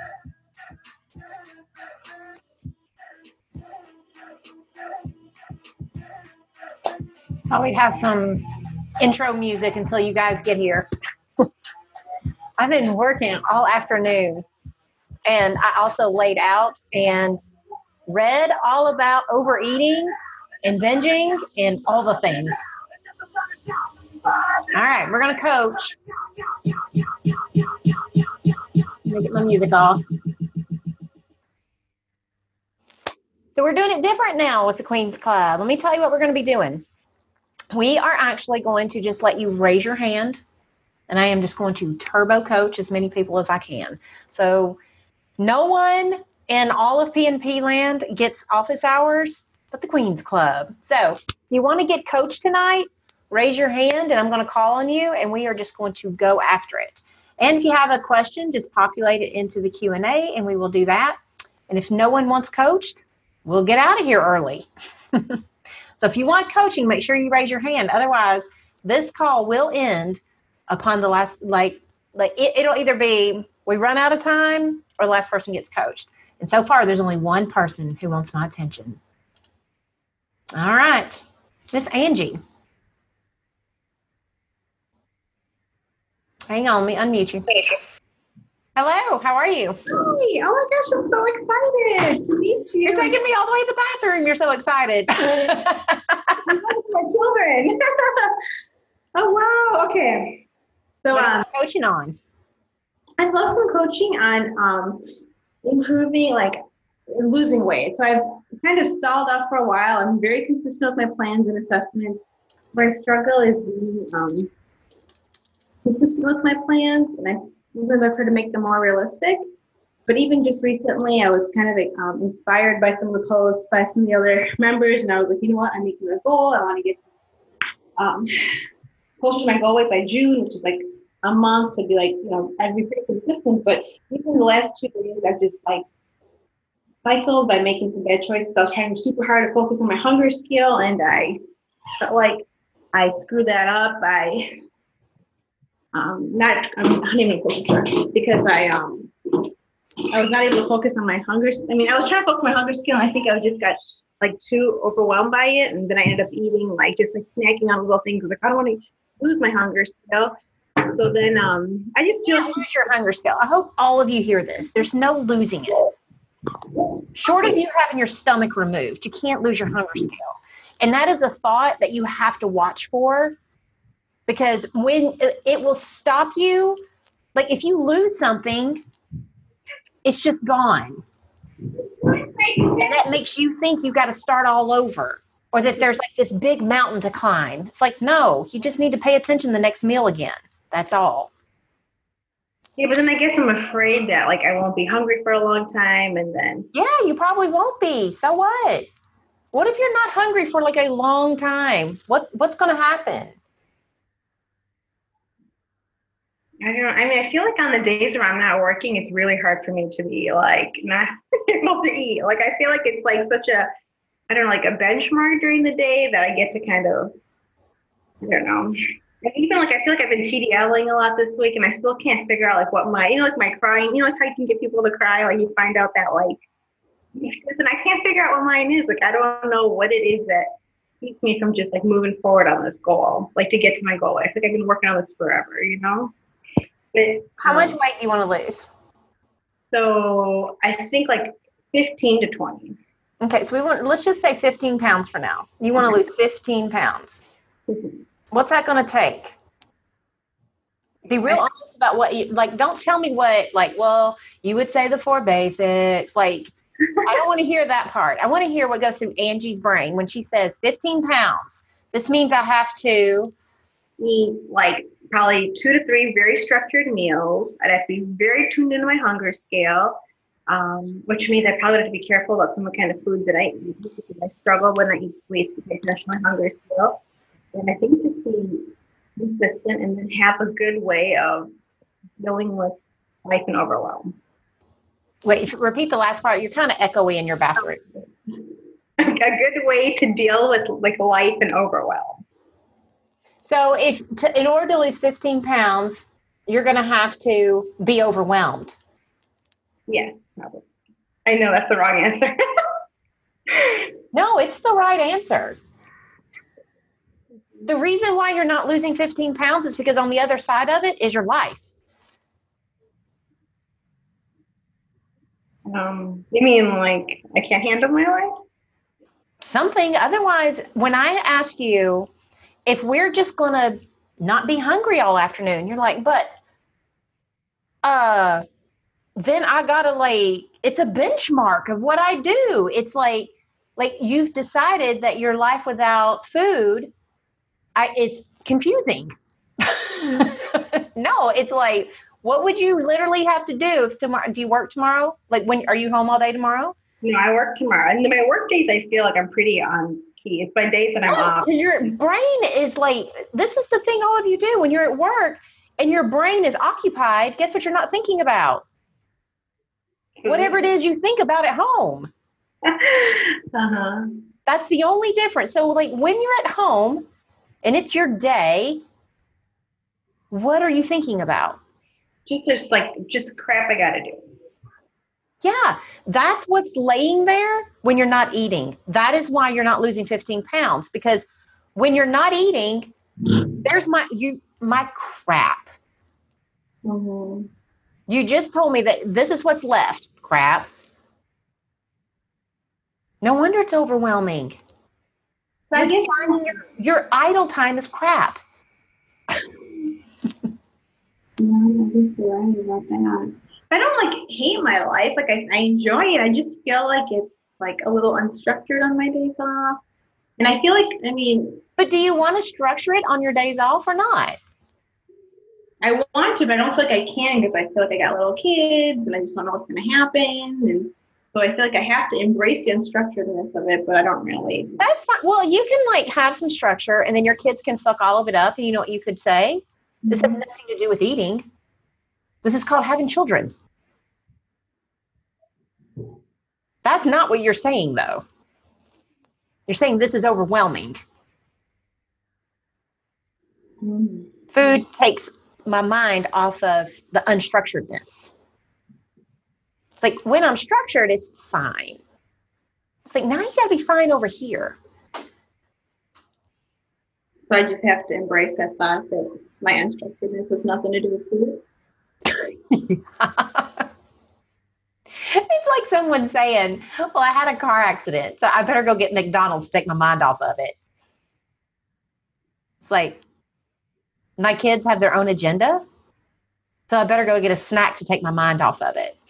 Probably have some intro music until you guys get here. I've been working all afternoon, and I also laid out and read all about overeating and binging and all the things. All right, we're going to coach. Let me get my music off. So we're doing it different now with the Queen's Club. Let me tell you what we're going to be doing. We are actually going to just let you raise your hand, and I am just going to turbo coach as many people as I can. So no one in all of PNP land gets office hours but the Queen's Club. So if you want to get coached tonight, raise your hand, and I'm going to call on you, and we are just going to go after it. And if you have a question, just populate it into the Q&A, and we will do that. And if no one wants coached, we'll get out of here early. So if you want coaching, make sure you raise your hand. Otherwise, this call will end upon the last, it'll either be we run out of time or the last person gets coached. And so far, there's only one person who wants my attention. All right. Miss Angie. Hang on, let me unmute you. Hello, how are you? Hi. Oh my gosh, I'm so excited to meet you. You're taking me all the way to the bathroom. You're so excited. My children. Oh wow. Okay. So coaching on. I'd love some coaching on improving, losing weight. So I've kind of stalled out for a while. I'm very consistent with my plans and assessments. Where I struggle is being consistent with my plans, and I've tried to make them more realistic. But even just recently, I was kind of inspired by some of the posts by some of the other members, and I was like, you know what, I'm making a goal. I want to get closer to my goal weight by June, which is like a month. So it'd be I'd be pretty consistent. But even the last 2 days, I've just cycled by making some bad choices. I was trying super hard to focus on my hunger scale, and I felt like I screwed that up by I'm not even focused because I was not able to focus on my hunger. I mean, I was trying to focus on my hunger scale, and I think I just got too overwhelmed by it, and then I ended up eating snacking on little things. I don't want to lose my hunger scale. So then I just feel lose your hunger scale. I hope all of you hear this. There's no losing it. Short of you having your stomach removed, you can't lose your hunger scale. And that is a thought that you have to watch for, because when it will stop you, if you lose something, it's just gone. And that makes you think you've got to start all over, or that there's this big mountain to climb. It's no, you just need to pay attention the next meal again. That's all. Yeah, but then I guess I'm afraid that I won't be hungry for a long time, and then. Yeah, you probably won't be. So what? What if you're not hungry for a long time? What's going to happen? I don't know. I mean, I feel on the days where I'm not working, it's really hard for me to be not able to eat. I feel it's such a, I don't know, a benchmark during the day that I get to kind of, I don't know. And even I feel I've been TDLing a lot this week, and I still can't figure out what my, my crying, how you can get people to cry, you find out that and I can't figure out what mine is. I don't know what it is that keeps me from just moving forward on this goal, to get to my goal. I think I've been working on this forever, But, how much weight do you want to lose? So I think 15 to 20. Okay, so let's just say 15 pounds for now. You want to lose 15 pounds. Mm-hmm. What's that going to take? Be real honest about what you, don't tell me what, well, you would say the 4 basics. I don't want to hear that part. I want to hear what goes through Angie's brain when she says 15 pounds. This means I have to eat probably 2 to 3 very structured meals. I'd have to be very tuned into my hunger scale, which means I probably have to be careful about some of the kind of foods that I eat, because I struggle when I eat sweets to pay attention to my hunger scale. And I think just be consistent and then have a good way of dealing with life and overwhelm. Wait, repeat the last part. You're kind of echoey in your bathroom. A good way to deal with life and overwhelm. So in order to lose 15 pounds, you're going to have to be overwhelmed. Yes, probably. I know that's the wrong answer. No, it's the right answer. The reason why you're not losing 15 pounds is because on the other side of it is your life. You mean like I can't handle my life? Something. Otherwise, when I ask you if we're just going to not be hungry all afternoon, you're like, but then I got to like, it's a benchmark of what I do. It's like you've decided that your life without food is confusing. No, it's like, what would you literally have to do if tomorrow? Do you work tomorrow? Like, when are you home all day tomorrow? I work tomorrow, and my work days I feel like I'm pretty on key. It's my days that I'm off. Because your brain is like, this is the thing all of you do when you're at work and your brain is occupied. Guess what you're not thinking about? Whatever it is you think about at home. Uh-huh. That's the only difference. So, like, when you're at home and it's your day, what are you thinking about? Just crap I gotta do. Yeah, that's what's laying there when you're not eating. That is why you're not losing 15 pounds, because when you're not eating, there's my crap. Mm-hmm. You just told me that this is what's left. Crap. No wonder it's overwhelming. So I guess your idle time is crap. No, I guess you're right about that. I don't like hate my life. Like I enjoy it. I just feel like it's like a little unstructured on my days off. And I feel like, But do you want to structure it on your days off or not? I want to, but I don't feel like I can because I feel like I got little kids and I just don't know what's going to happen. And so I feel like I have to embrace the unstructuredness of it, but I don't really. That's fine. Well, you can like have some structure and then your kids can fuck all of it up. And you know what you could say? This has nothing to do with eating. This is called having children. That's not what you're saying, though. You're saying this is overwhelming. Mm-hmm. Food takes my mind off of the unstructuredness. It's like when I'm structured, it's fine. It's like now you got to be fine over here. So I just have to embrace that thought that my unstructuredness has nothing to do with food. It's like someone saying, well, I had a car accident, so I better go get McDonald's to take my mind off of it. It's like, my kids have their own agenda, so I better go get a snack to take my mind off of it.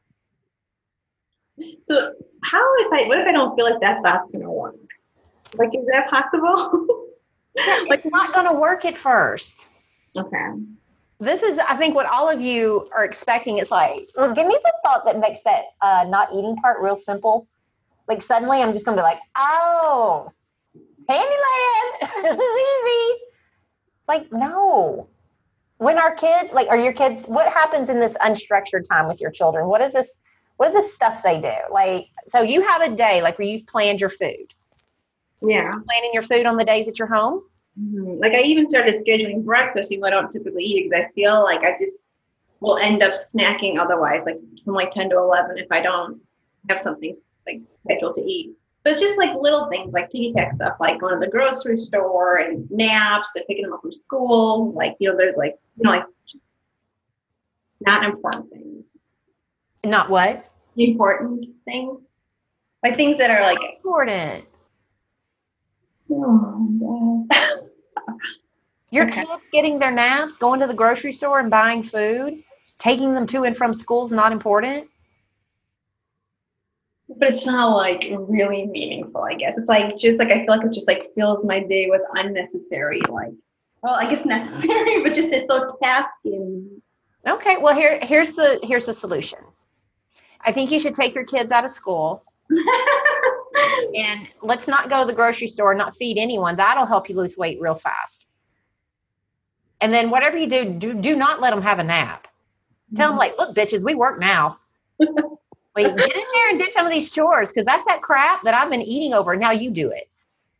So what if I don't feel like that thought's going to work? Like, is that possible? Yeah, it's not going to work at first. Okay. This is, I think, what all of you are expecting. It's like, well, give me the thought that makes that not eating part real simple. Like suddenly I'm just going to be like, oh, Candyland, this is easy. Like, no. When our kids, like, are your kids, what happens in this unstructured time with your children? What is this stuff they do? Like, so you have a day like where you've planned your food. Yeah. You're planning your food on the days that you're home? Mm-hmm. Like I even started scheduling breakfast, even though I don't typically eat because I feel like I just will end up snacking otherwise, like from like 10 to 11 if I don't have something like scheduled to eat. But it's just like little things like ticky-tack stuff, like going to the grocery store and naps and picking them up from school. Like, there's like, like not important things. Not what? Important things. Like things that are like important. Oh, your kids getting their naps, going to the grocery store and buying food, taking them to and from school is not important. But it's not like really meaningful, I guess. It's like just like I feel like it just like fills my day with unnecessary, like, well, I guess necessary, but just it's so tasking. Okay, well here's the solution. I think you should take your kids out of school. And let's not go to the grocery store and not feed anyone. That'll help you lose weight real fast. And then whatever you do not let them have a nap. Tell them, like, look, bitches, we work now. Like, get in there and do some of these chores because that's that crap that I've been eating over. Now you do it.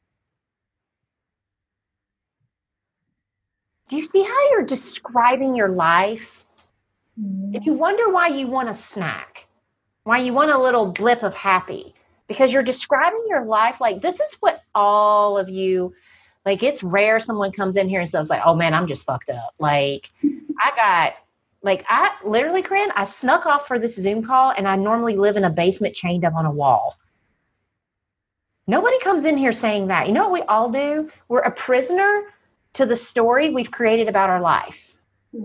Do you see how you're describing your life? And you wonder why you want a snack. why you want a little blip of happy, because you're describing your life like this is what all of you, like, it's rare someone comes in here and says like, oh man, I'm just fucked up. Like I literally, Corinne, I snuck off for this Zoom call and I normally live in a basement chained up on a wall. Nobody comes in here saying that. You know what we all do? We're a prisoner to the story we've created about our life.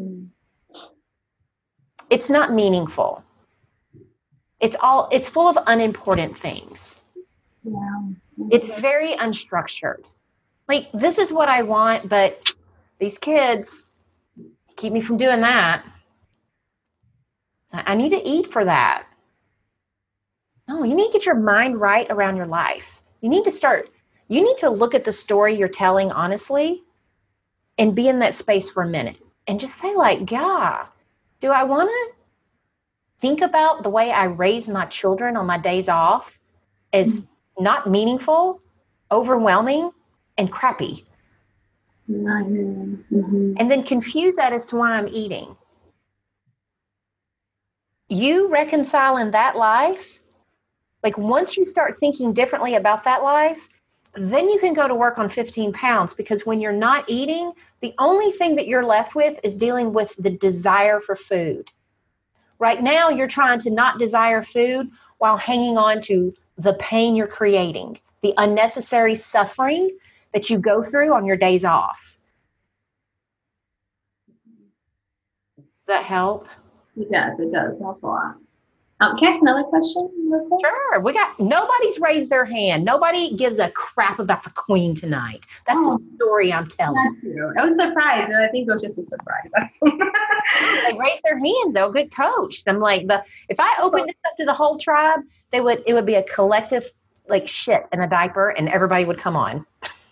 It's not meaningful. It's full of unimportant things. Yeah. It's very unstructured. Like, this is what I want, but these kids keep me from doing that. I need to eat for that. No, you need to get your mind right around your life. You need to look at the story you're telling honestly and be in that space for a minute and just say like, yeah, do I want to think about the way I raise my children on my days off as not meaningful, overwhelming, and crappy? Mm-hmm. And then confuse that as to why I'm eating. You reconciling that life, like once you start thinking differently about that life, then you can go to work on 15 pounds, because when you're not eating, the only thing that you're left with is dealing with the desire for food. Right now, you're trying to not desire food while hanging on to the pain you're creating, the unnecessary suffering that you go through on your days off. Does that help? It does. It does. Helps a lot. Can I ask another question? Sure. Nobody's raised their hand. Nobody gives a crap about the queen tonight. That's the story I'm telling. I was surprised. I think it was just a surprise. They raised their hand, though. Good coach. I'm like, if I opened this up to the whole tribe, it would be a collective like shit in a diaper, and everybody would come on.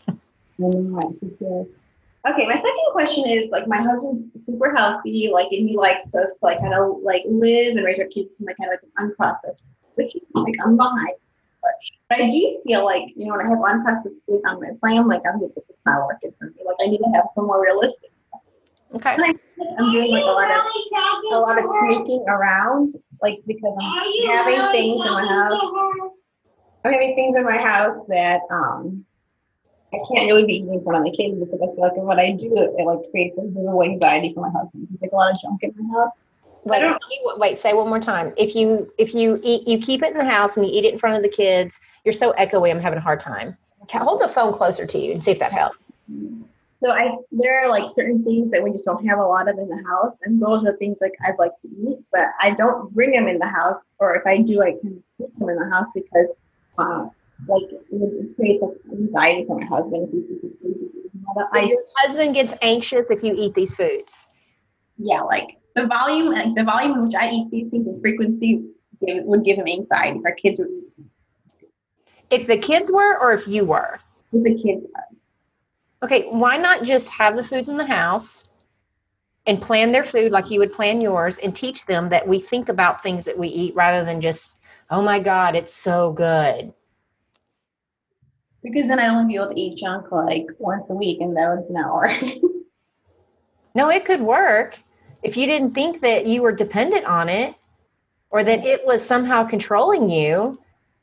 Okay, my second question is, like, my husband's super healthy, like, and he likes us to, like, kind of, like, live and raise our kids in, like, kind of, like, an unprocessed, which is, like, I'm behind. But I do feel like, you know, when I have unprocessed foods on my plan, like, I'm just, like, it's not working for me. Like, I need to have some more realistic stuff. Okay. And I'm doing, like, a lot of sneaking around, like, because I'm having things in my house. I'm having things in my house that, I can't really be eating in front of the kids, because I feel like what I do, it like creates a little anxiety for my husband. There's like a lot of junk in my house. Wait, say one more time. If you eat, you keep it in the house and you eat it in front of the kids, you're so echoey, I'm having a hard time. Hold the phone closer to you and see if that helps. So there are like certain things that we just don't have a lot of in the house, and those are things like I'd like to eat, but I don't bring them in the house, or if I do, I can keep them in the house because like it creates anxiety for my husband. Your husband gets anxious if you eat these foods. Yeah, like the volume in which I eat these things, the frequency would give him anxiety if our kids were eating. If the kids were, or if you were? If the kids were. Okay, why not just have the foods in the house and plan their food like you would plan yours, and teach them that we think about things that we eat rather than just, oh my God, it's so good. Because then I'd only be able to eat junk like once a week, and that would not work. No, it could work if you didn't think that you were dependent on it or that it was somehow controlling you.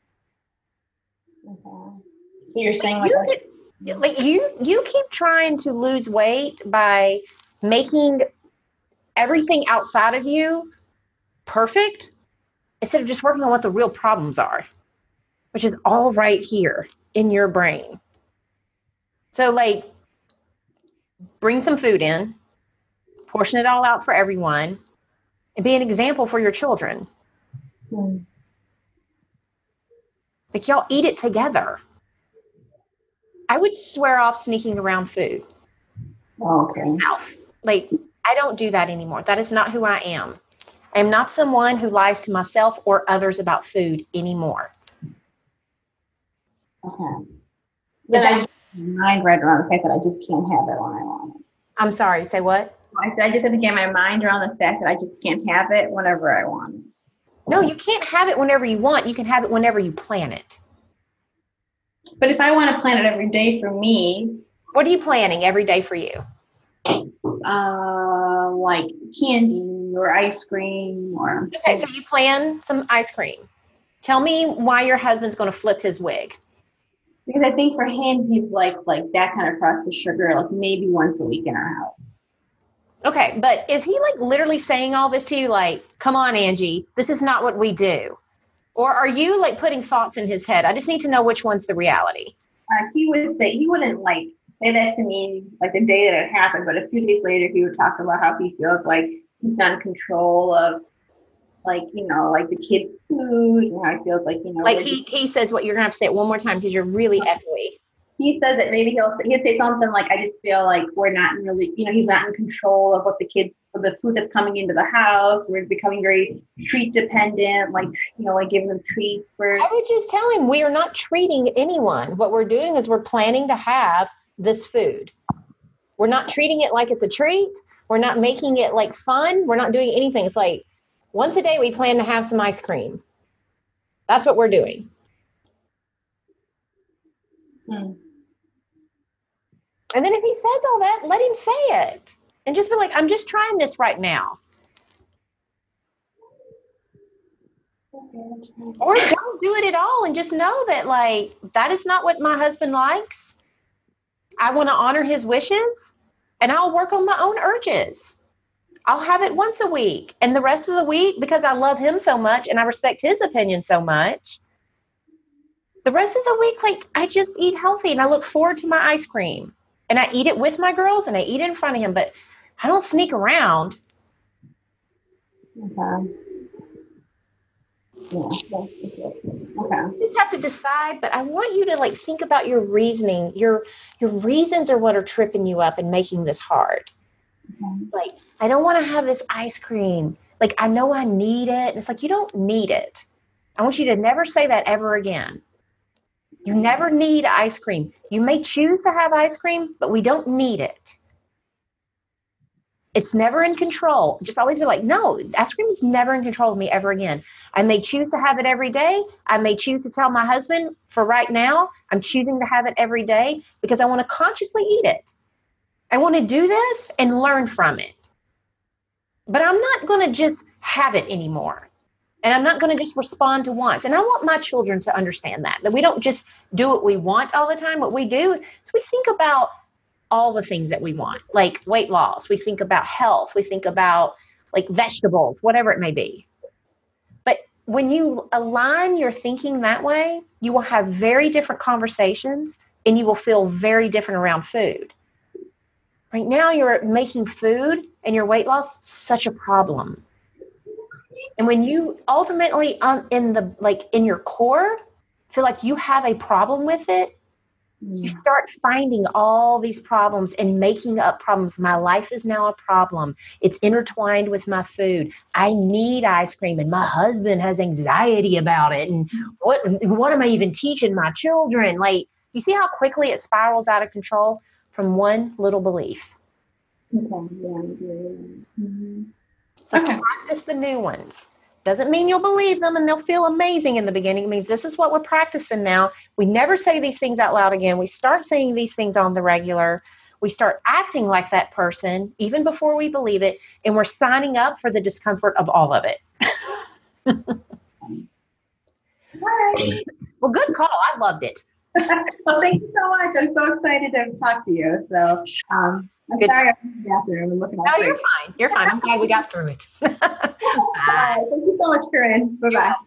Okay. So you're saying you keep trying to lose weight by making everything outside of you perfect instead of just working on what the real problems are, which is all right here in your brain. So like, bring some food in, portion it all out for everyone, and be an example for your children. Like, y'all eat it together. I would swear off sneaking around food. Okay. Yourself. Like, I don't do that anymore. That is not who I am. I am not someone who lies to myself or others about food anymore. Okay. Then I just mind right around the fact that I just can't have it when I want it. I'm sorry, say what? I said I just have to get my mind around the fact that I just can't have it whenever I want it. No, you can't have it whenever you want. You can have it whenever you plan it. But if I want to plan it every day for me. What are you planning every day for you? Like candy or ice cream or. Okay, so you plan some ice cream. Tell me why your husband's going to flip his wig. Because I think for him, he'd like that kind of processed sugar, like maybe once a week in our house. Okay, but is he like literally saying all this to you? Like, come on, Angie, this is not what we do. Or are you like putting thoughts in his head? I just need to know which one's the reality. He wouldn't like say that to me like the day that it happened, but a few days later, he would talk about how he feels like he's not in control of like, like the kids' food and how he feels like, like he says what you're gonna have to say it one more time because you're really echoey. He says that maybe he'd say something like, I just feel like we're not really, he's not in control of what the food that's coming into the house. We're becoming very treat dependent, like giving them treats for. I would just tell him we are not treating anyone. What we're doing is we're planning to have this food. We're not treating it like it's a treat. We're not making it like fun. We're not doing anything. It's like once a day we plan to have some ice cream. That's what we're doing. And then if he says all that, let him say it. And just be like, I'm just trying this right now. Or don't do it at all and just know that, like, that is not what my husband likes. I want to honor his wishes, and I'll work on my own urges. I'll have it once a week. And the rest of the week, because I love him so much and I respect his opinion so much, the rest of the week, like, I just eat healthy and I look forward to my ice cream. And I eat it with my girls and I eat it in front of him, but I don't sneak around. Okay. Yeah. Okay. You just have to decide, but I want you to like think about your reasoning. Your reasons are what are tripping you up and making this hard. Okay. Like, I don't want to have this ice cream. Like, I know I need it. And it's like, you don't need it. I want you to never say that ever again. You never need ice cream. You may choose to have ice cream, but we don't need it. It's never in control. Just always be like, no, ice cream is never in control of me ever again. I may choose to have it every day. I may choose to tell my husband for right now, I'm choosing to have it every day because I want to consciously eat it. I want to do this and learn from it. But I'm not going to just have it anymore. And I'm not going to just respond to wants. And I want my children to understand that we don't just do what we want all the time. What we do is we think about all the things that we want, like weight loss. We think about health. We think about like vegetables, whatever it may be. But when you align your thinking that way, you will have very different conversations and you will feel very different around food. Right now, you're making food and your weight loss such a problem. And when you ultimately in your core feel like you have a problem with it, you start finding all these problems and making up problems. My life is now a problem. It's intertwined with my food. I need ice cream and my husband has anxiety about it. And what am I even teaching my children? Like, you see how quickly it spirals out of control from one little belief. Okay. Mm-hmm. So practice the new ones. Doesn't mean you'll believe them and they'll feel amazing in the beginning. It means this is what we're practicing now. We never say these things out loud again. We start saying these things on the regular. We start acting like that person even before we believe it. And we're signing up for the discomfort of all of it. Well, good call. I loved it. Well, thank you so much. I'm so excited to talk to you. So, I'm sorry I'm in the bathroom and looking. No, you're fine. You're fine. I'm glad we got through it. Bye. Thank you so much, Corinne. Bye-bye.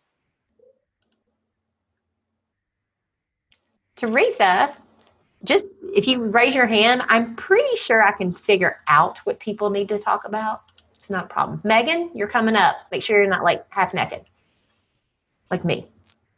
Teresa, just if you raise your hand, I'm pretty sure I can figure out what people need to talk about. It's not a problem. Megan, you're coming up. Make sure you're not like half naked, like me.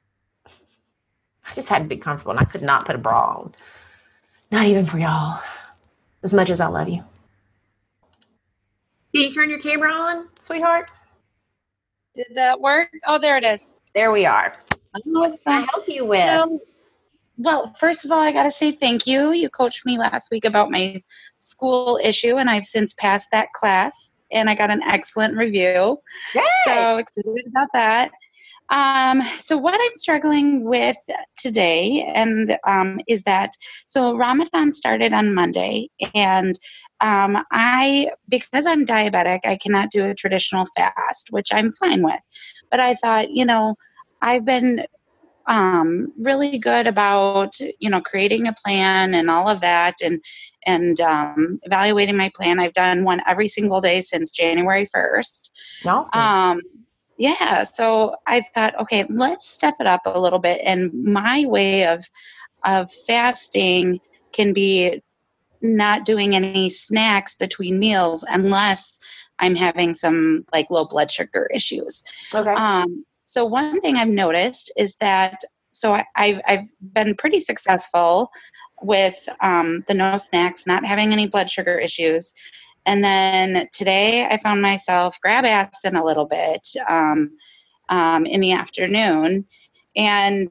I just had to be comfortable and I could not put a bra on. Not even for y'all. As much as I love you. Can you turn your camera on, sweetheart? Did that work? Oh, there it is. There we are. What can I help you with? Well, first of all, I got to say thank you. You coached me last week about my school issue, and I've since passed that class, and I got an excellent review. Yay! So excited about that. So what I'm struggling with today and is that so Ramadan started on Monday, and because I'm diabetic, I cannot do a traditional fast, which I'm fine with. But I thought, I've been really good about creating a plan and all of that, and evaluating my plan. I've done one every single day since January 1st. Awesome. Yeah, so I thought, okay, let's step it up a little bit. And my way of fasting can be not doing any snacks between meals unless I'm having some like low blood sugar issues. Okay. So one thing I've noticed is that I've been pretty successful with the no snacks, not having any blood sugar issues. And then today I found myself grab assing a little bit in the afternoon, and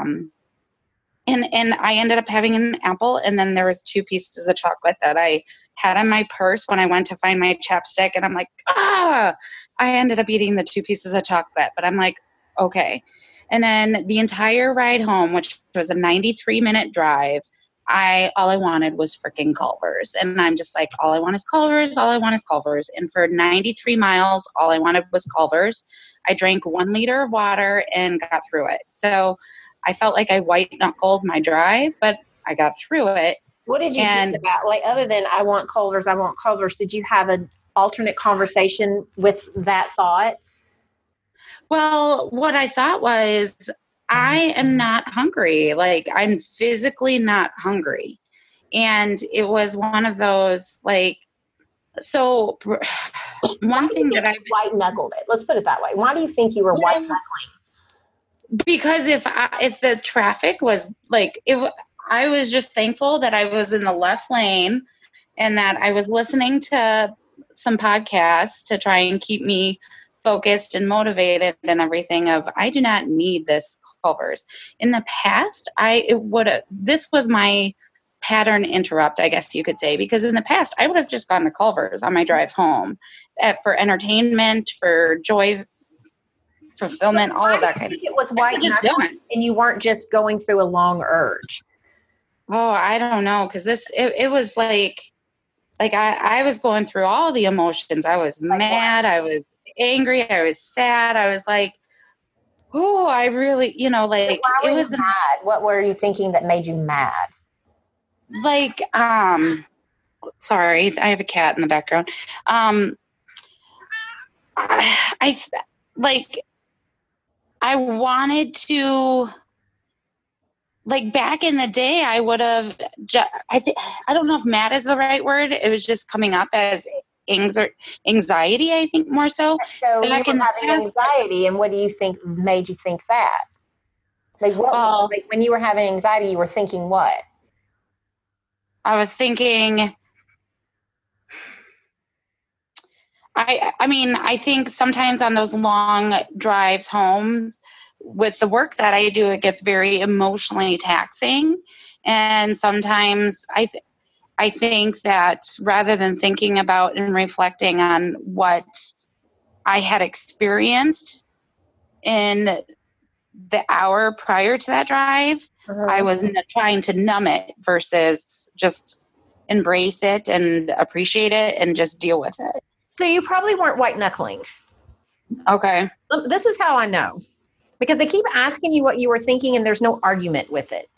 I ended up having an apple, and then there was 2 pieces of chocolate that I had in my purse when I went to find my chapstick, and I'm like, I ended up eating the 2 pieces of chocolate, but I'm like, okay. And then the entire ride home, which was a 93-minute drive, all I wanted was freaking Culver's. And I'm just like, all I want is Culver's, all I want is Culver's. And for 93 miles, all I wanted was Culver's. I drank 1 liter of water and got through it. So I felt like I white knuckled my drive, but I got through it. What did you think about, like, other than I want Culver's, did you have an alternate conversation with that thought? Well, what I thought was, I am not hungry. Like, I'm physically not hungry. And it was one of those, like, so one thing that I white knuckled it. Let's put it that way. Why do you think you were white knuckling? Because if the traffic was like, if I was just thankful that I was in the left lane and that I was listening to some podcasts to try and keep me focused and motivated and everything. I do not need this Culver's. In the past, this was my pattern interrupt, I guess you could say, because in the past I would have just gone to Culver's on my drive home for entertainment, for joy, fulfillment, all of that kind of thing. It was white knuckling and you weren't just going through a long urge. Oh, I don't know, because it was like I was going through all the emotions. I was mad, I was angry, I was sad, I was like, oh, I really, like, it was mad. What were you thinking that made you mad? Like, sorry, I have a cat in the background. I wanted to, like, back in the day, I would have, I don't know if mad is the right word. It was just coming up as anxiety, I think, more so. So you were having anxiety, and what do you think made you think that? Like, like when you were having anxiety, you were thinking what? I was thinking, I think sometimes on those long drives home with the work that I do, it gets very emotionally taxing. And sometimes I think that rather than thinking about and reflecting on what I had experienced in the hour prior to that drive, I was trying to numb it versus just embrace it and appreciate it and just deal with it. So you probably weren't white knuckling. Okay. This is how I know. Because they keep asking you what you were thinking and there's no argument with it.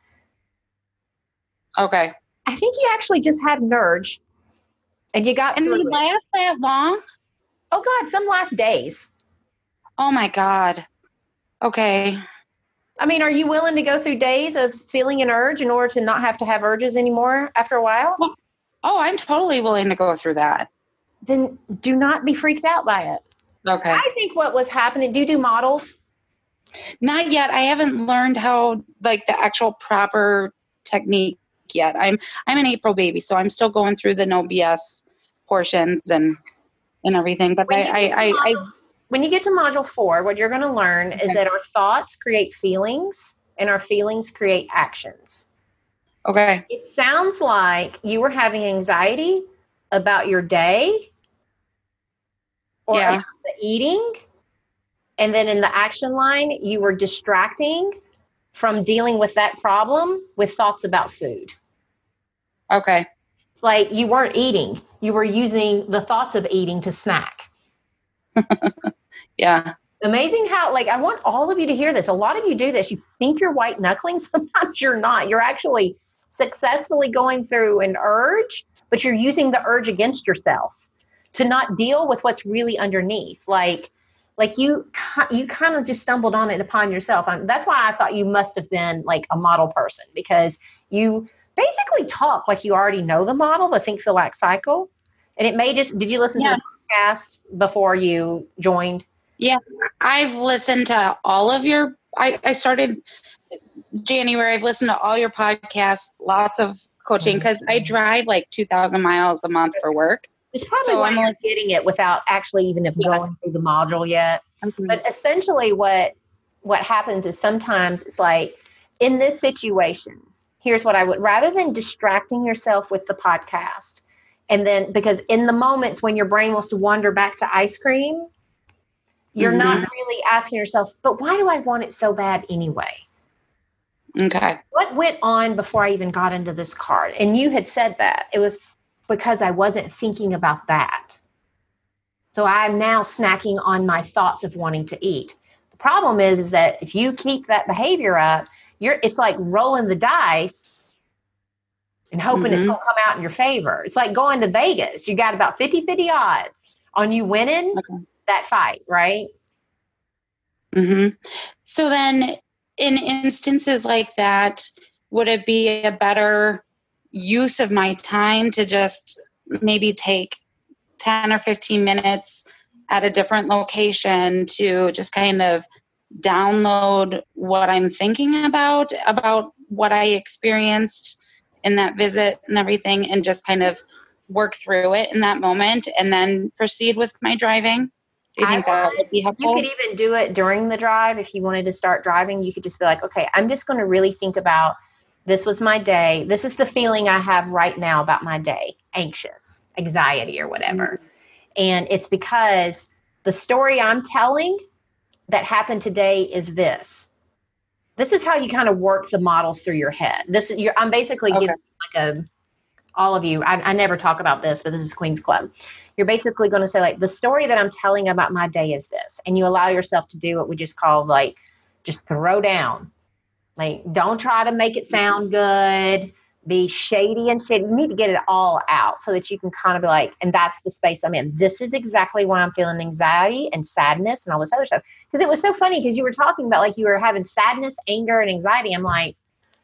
Okay. I think you actually just had an urge and you got through it. And they last that long? Oh God, some last days. Oh my God. Okay. I mean, are you willing to go through days of feeling an urge in order to not have to have urges anymore after a while? Oh, I'm totally willing to go through that. Then do not be freaked out by it. Okay. I think what was happening, do you do models? Not yet. I haven't learned how, like, the actual proper technique yet. I'm an April baby, so I'm still going through the no BS portions and everything. But when you get to module 4, what you're going to learn is that our thoughts create feelings and our feelings create actions. Okay. It sounds like you were having anxiety about your day or about the eating. And then in the action line, you were distracting from dealing with that problem with thoughts about food. Okay. Like you weren't eating, you were using the thoughts of eating to snack. Yeah. Amazing how, like, I want all of you to hear this. A lot of you do this. You think you're white knuckling. Sometimes you're not. You're actually successfully going through an urge, but you're using the urge against yourself to not deal with what's really underneath. Like you kind of just stumbled on it upon yourself. That's why I thought you must have been like a model person, because you basically talk like you already know the model, the think, feel, act, cycle. And it may just, did you listen to the podcast before you joined? Yeah, I've listened to all of your, I started January. I've listened to all your podcasts, lots of coaching, because I drive like 2,000 miles a month for work. It's probably why you're getting it without actually even going through the module yet. Mm-hmm. But essentially what happens is sometimes it's like, in this situation, here's what I would, rather than distracting yourself with the podcast, and then, because in the moments when your brain wants to wander back to ice cream, you're not really asking yourself, but why do I want it so bad anyway? Okay. What went on before I even got into this card? And you had said that it was because I wasn't thinking about that. So I'm now snacking on my thoughts of wanting to eat. The problem is that if you keep that behavior up, it's like rolling the dice and hoping it's going to come out in your favor. It's like going to Vegas. You got about 50-50 odds on you winning that fight, right? Mm-hmm. So then in instances like that, would it be a better use of my time to just maybe take 10 or 15 minutes at a different location to just kind of download what I'm thinking about what I experienced in that visit and everything, and just kind of work through it in that moment and then proceed with my driving? Do you think that would be helpful? You could even do it during the drive. If you wanted to start driving, you could just be like, okay, I'm just going to really think about, this was my day. This is the feeling I have right now about my day. Anxious, anxiety, or whatever. And it's because the story I'm telling that happened today is this. This is how you kind of work the models through your head. I'm basically giving like all of you, I never talk about this, but this is Queen's Club. You're basically going to say, like, the story that I'm telling about my day is this. And you allow yourself to do what we just call, like, just throw down. Like, don't try to make it sound good. Be shady and shady. You need to get it all out so that you can kind of be like, and that's the space I'm in. This is exactly why I'm feeling anxiety and sadness and all this other stuff. Because it was so funny because you were talking about, like, you were having sadness, anger, and anxiety. I'm like,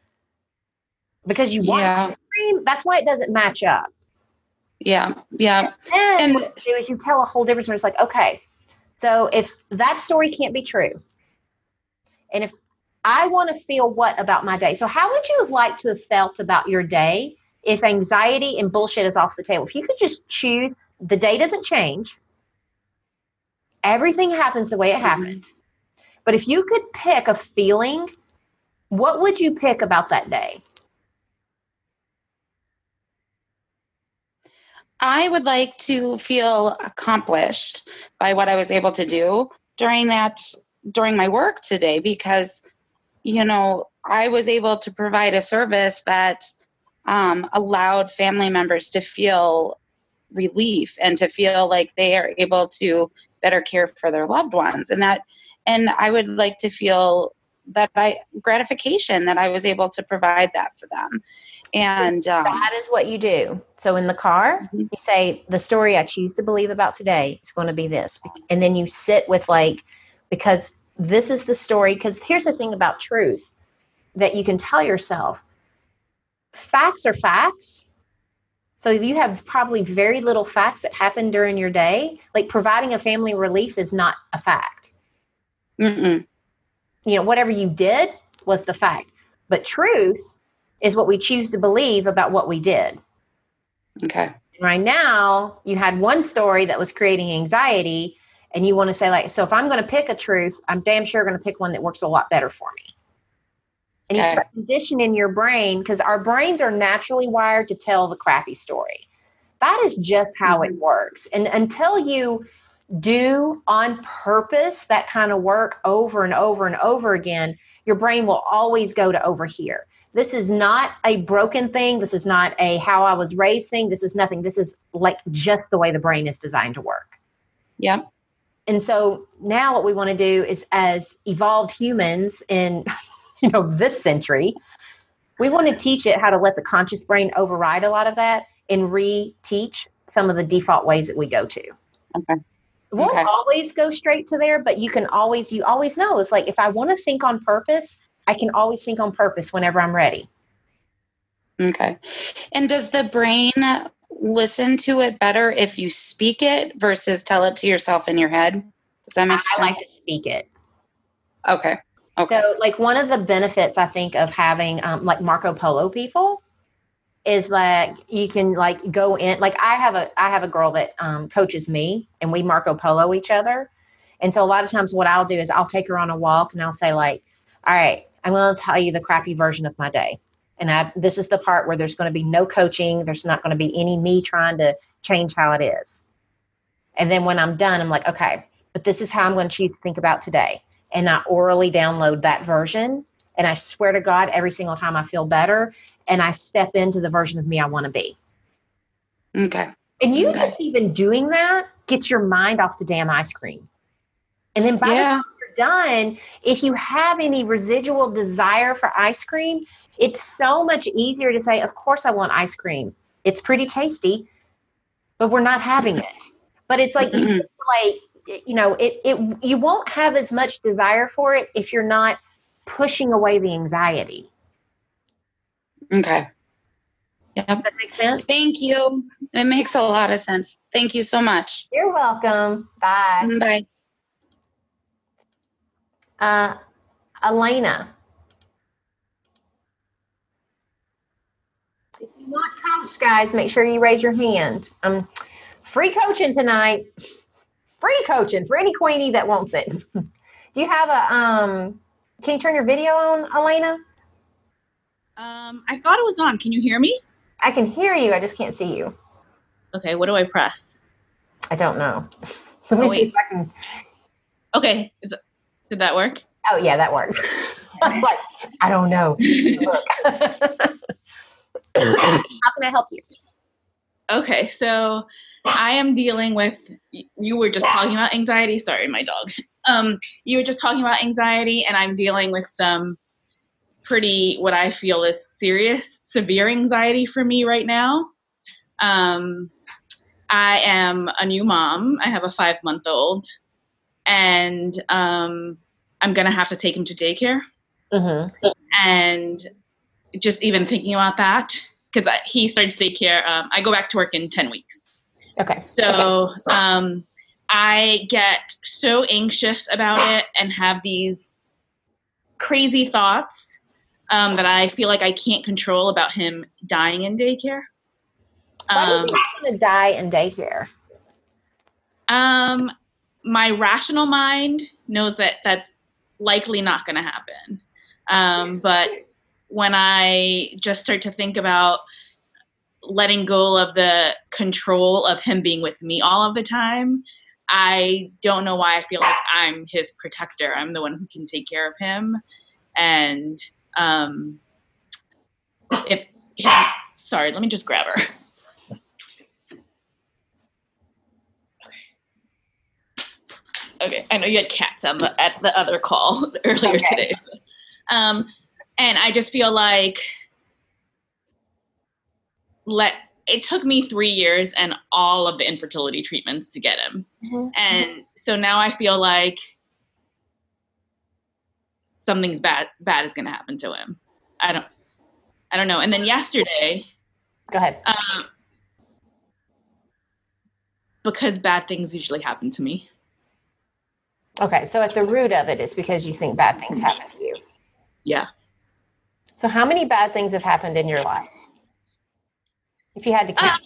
because you want ice cream, that's why it doesn't match up. Yeah. Yeah. And what you do is you tell a whole different story. It's like, okay, so if that story can't be true, and if I want to feel what about my day? So how would you have liked to have felt about your day if anxiety and bullshit is off the table? If you could just choose, the day doesn't change. Everything happens the way it happened. But if you could pick a feeling, what would you pick about that day? I would like to feel accomplished by what I was able to do during my work today, because, you know, I was able to provide a service that allowed family members to feel relief and to feel like they are able to better care for their loved ones. And I would like to feel that gratification that I was able to provide that for them. And that is what you do. So in the car, you say, the story I choose to believe about today is going to be this. And then you sit with, like, because this is the story. Because here's the thing about truth that you can tell yourself. Facts are facts. So you have probably very little facts that happen during your day. Like, providing a family relief is not a fact. You know, whatever you did was the fact. But truth is what we choose to believe about what we did. Okay. Right now, you had one story that was creating anxiety, and you want to say, like, so if I'm going to pick a truth, I'm damn sure going to pick one that works a lot better for me. And you start conditioning your brain, because our brains are naturally wired to tell the crappy story. That is just how it works. And until you do on purpose that kind of work over and over and over again, your brain will always go to over here. This is not a broken thing. This is not a how I was raised thing. This is nothing. This is like just the way the brain is designed to work. Yep. And so now what we want to do is, as evolved humans in, this century, we want to teach it how to let the conscious brain override a lot of that and re-teach some of the default ways that we go to. Okay. It won't always go straight to there, but you always know, it's like, if I want to think on purpose, I can always think on purpose whenever I'm ready. Okay. And does the brain listen to it better if you speak it versus tell it to yourself in your head? Does that make sense? I like to speak it. Okay. So like one of the benefits I think of having like Marco Polo people is like you can like go in, like I have a girl that coaches me, and we Marco Polo each other. And so a lot of times what I'll do is I'll take her on a walk and I'll say like, all right, I'm going to tell you the crappy version of my day. And this is the part where there's going to be no coaching. There's not going to be any me trying to change how it is. And then when I'm done, I'm like, okay, but this is how I'm going to choose to think about today. And I orally download that version. And I swear to God, every single time I feel better and I step into the version of me I want to be. Okay. And you just even doing that gets your mind off the damn ice cream. And then by the time you're done, if you have any residual desire for ice cream, it's so much easier to say, of course I want ice cream. It's pretty tasty, but we're not having it. But it's like, you won't have as much desire for it if you're not pushing away the anxiety. Okay. Yep. Does that make sense? Thank you. It makes a lot of sense. Thank you so much. You're welcome. Bye. Bye. Elena. If you want coach, guys, make sure you raise your hand. Free coaching tonight. Free coaching for any queenie that wants it. Do you have can you turn your video on, Elena? I thought it was on. Can you hear me? I can hear you. I just can't see you. Okay, what do I press? I don't know. Let me see if I can. Okay, did that work? Oh, yeah, that worked. I'm like, I don't know. Look. How can I help you? Okay, so I am dealing with, you were just talking about anxiety. Sorry, my dog. You were just talking about anxiety, and I'm dealing with some pretty, what I feel is serious, severe anxiety for me right now. I am a new mom. I have a 5-month-old, and I'm going to have to take him to daycare. Mm-hmm. And just even thinking about that, because he starts daycare, I go back to work in 10 weeks. Okay. So I get so anxious about it and have these crazy thoughts that I feel like I can't control about him dying in daycare. Why do you think he's going to die in daycare? My rational mind knows that that's likely not going to happen. But when I just start to think about letting go of the control of him being with me all of the time, I don't know why I feel like I'm his protector. I'm the one who can take care of him. And sorry, let me just grab her. Okay, I know you had cats at the other call earlier today. And I just feel like it took me 3 years and all of the infertility treatments to get him. Mm-hmm. And so now I feel like something's bad is going to happen to him. I don't know. And then yesterday, go ahead. Because bad things usually happen to me. Okay, so at the root of it is because you think bad things happen to you. Yeah. So how many bad things have happened in your life? If you had to count.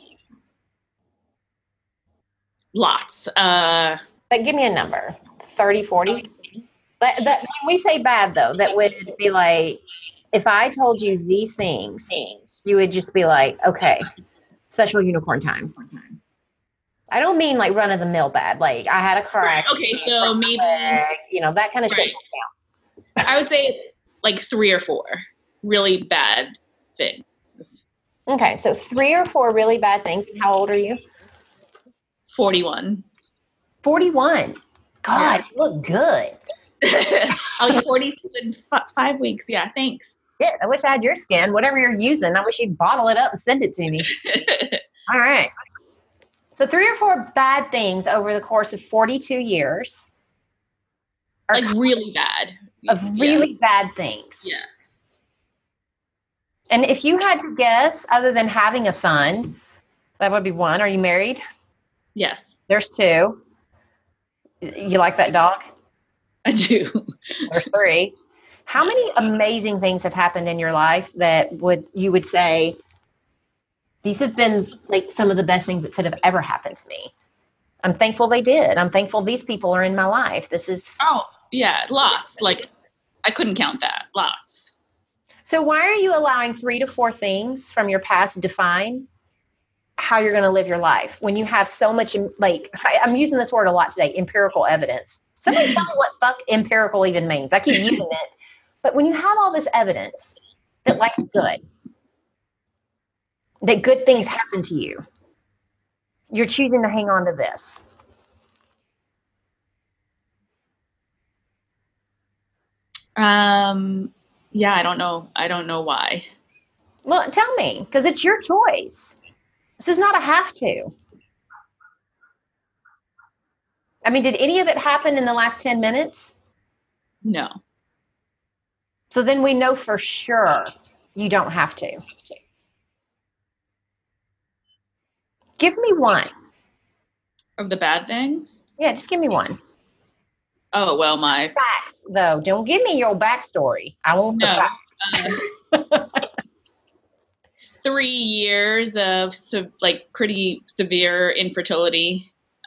Lots. But give me a number. 30, 40? But when we say bad, though, that would be like, if I told you these things, you would just be like, okay, special unicorn time. I don't mean like run of the mill bad. Like I had a car Right. accident, Okay, so maybe that kind of shit. Right. I would say like 3 or 4 really bad things. Okay, so 3 or 4 really bad things. And how old are you? 41. 41. God, Yeah. you look good. I'll be 42 in 5 weeks. Yeah, thanks. Yeah, I wish I had your skin. Whatever you're using, I wish you'd bottle it up and send it to me. All right. So 3 or 4 bad things over the course of 42 years. Like really bad. Of really bad things. Yes. And if you had to guess, other than having a son, that would be 1. Are you married? Yes. There's 2. You like that dog? I do. There's 3. How many amazing things have happened in your life that you would say, these have been like some of the best things that could have ever happened to me? I'm thankful they did. I'm thankful these people are in my life. This is... Oh, yeah, lots. Like, I couldn't count that. Lots. So why are you allowing 3 to 4 things from your past define how you're going to live your life when you have so much, like, I'm using this word a lot today, empirical evidence. Somebody tell me what fuck empirical even means. I keep using it. But when you have all this evidence that life is good, that good things happen to you, you're choosing to hang on to this. Yeah, I don't know. I don't know why. Well, tell me, because it's your choice. This is not a have to. I mean, did any of it happen in the last 10 minutes? No. So then we know for sure you don't have to. Give me 1. Of the bad things? Yeah, just give me 1. Oh, well, my Facts, though. Don't give me your backstory. I want the facts. 3 years of pretty severe infertility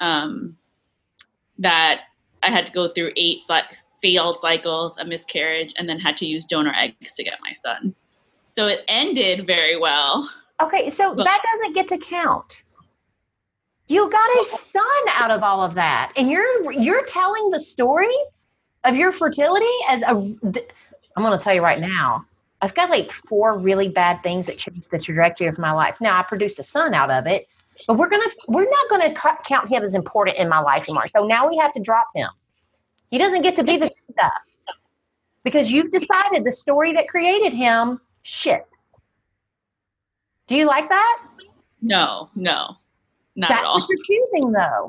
that I had to go through 8 failed cycles, a miscarriage, and then had to use donor eggs to get my son. So it ended very well. Okay, so that doesn't get to count. You got a son out of all of that, and you're telling the story of your fertility as I'm going to tell you right now. I've got like 4 really bad things that changed the trajectory of my life. Now I produced a son out of it, but we're not going to count him as important in my life anymore. So now we have to drop him. He doesn't get to be the good stuff because you've decided the story that created him. Shit. Do you like that? No, not That's at all. what you're choosing, though.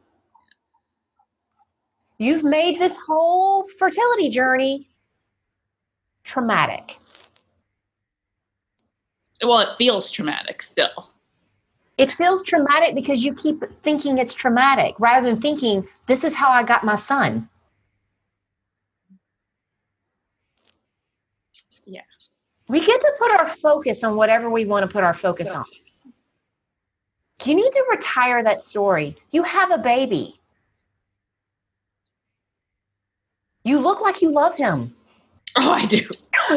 You've made this whole fertility journey traumatic. Well, it feels traumatic still. It feels traumatic because you keep thinking it's traumatic rather than thinking, this is how I got my son. Yeah. We get to put our focus on whatever we want to put our focus on. You need to retire that story. You have a baby. You look like you love him. Oh, I do.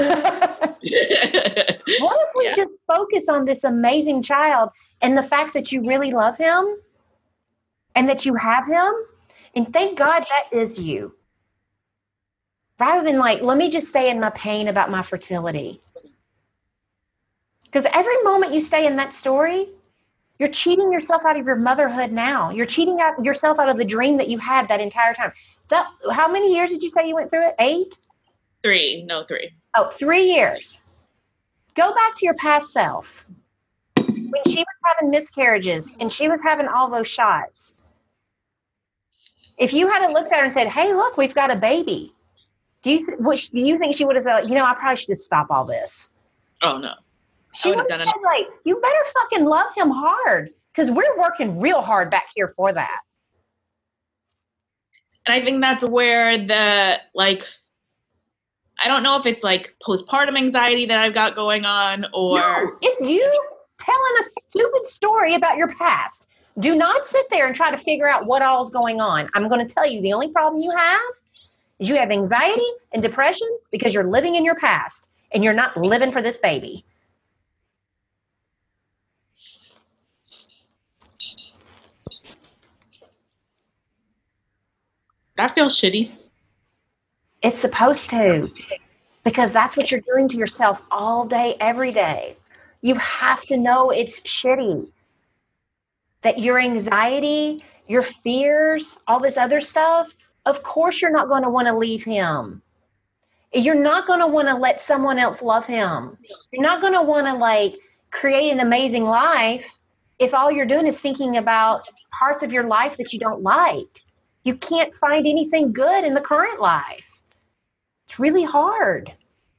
What if we just focus on this amazing child and the fact that you really love him and that you have him? And thank God that is you. Rather than like, let me just stay in my pain about my fertility. Because every moment you stay in that story, you're cheating yourself out of your motherhood now. You're cheating yourself out of the dream that you had that entire time. How many years did you say you went through it? 8? 3. No, 3. Oh, 3 years. Go back to your past self. When she was having miscarriages and she was having all those shots. If you had looked at her and said, hey, look, we've got a baby. Do you think she would have said, I probably should just stop all this? Oh, no. She would have said, like, you better fucking love him hard because we're working real hard back here for that. And I think that's where I don't know if it's like postpartum anxiety that I've got going on or. No, it's you telling a stupid story about your past. Do not sit there and try to figure out what all is going on. I'm going to tell you the only problem you have is you have anxiety and depression because you're living in your past and you're not living for this baby. That feels shitty. It's supposed to, because that's what you're doing to yourself all day, every day. You have to know it's shitty. That your anxiety, your fears, all this other stuff, of course you're not going to want to leave him. You're not going to want to let someone else love him. You're not going to want to like create an amazing life if all you're doing is thinking about parts of your life that you don't like. You can't find anything good in the current life. It's really hard.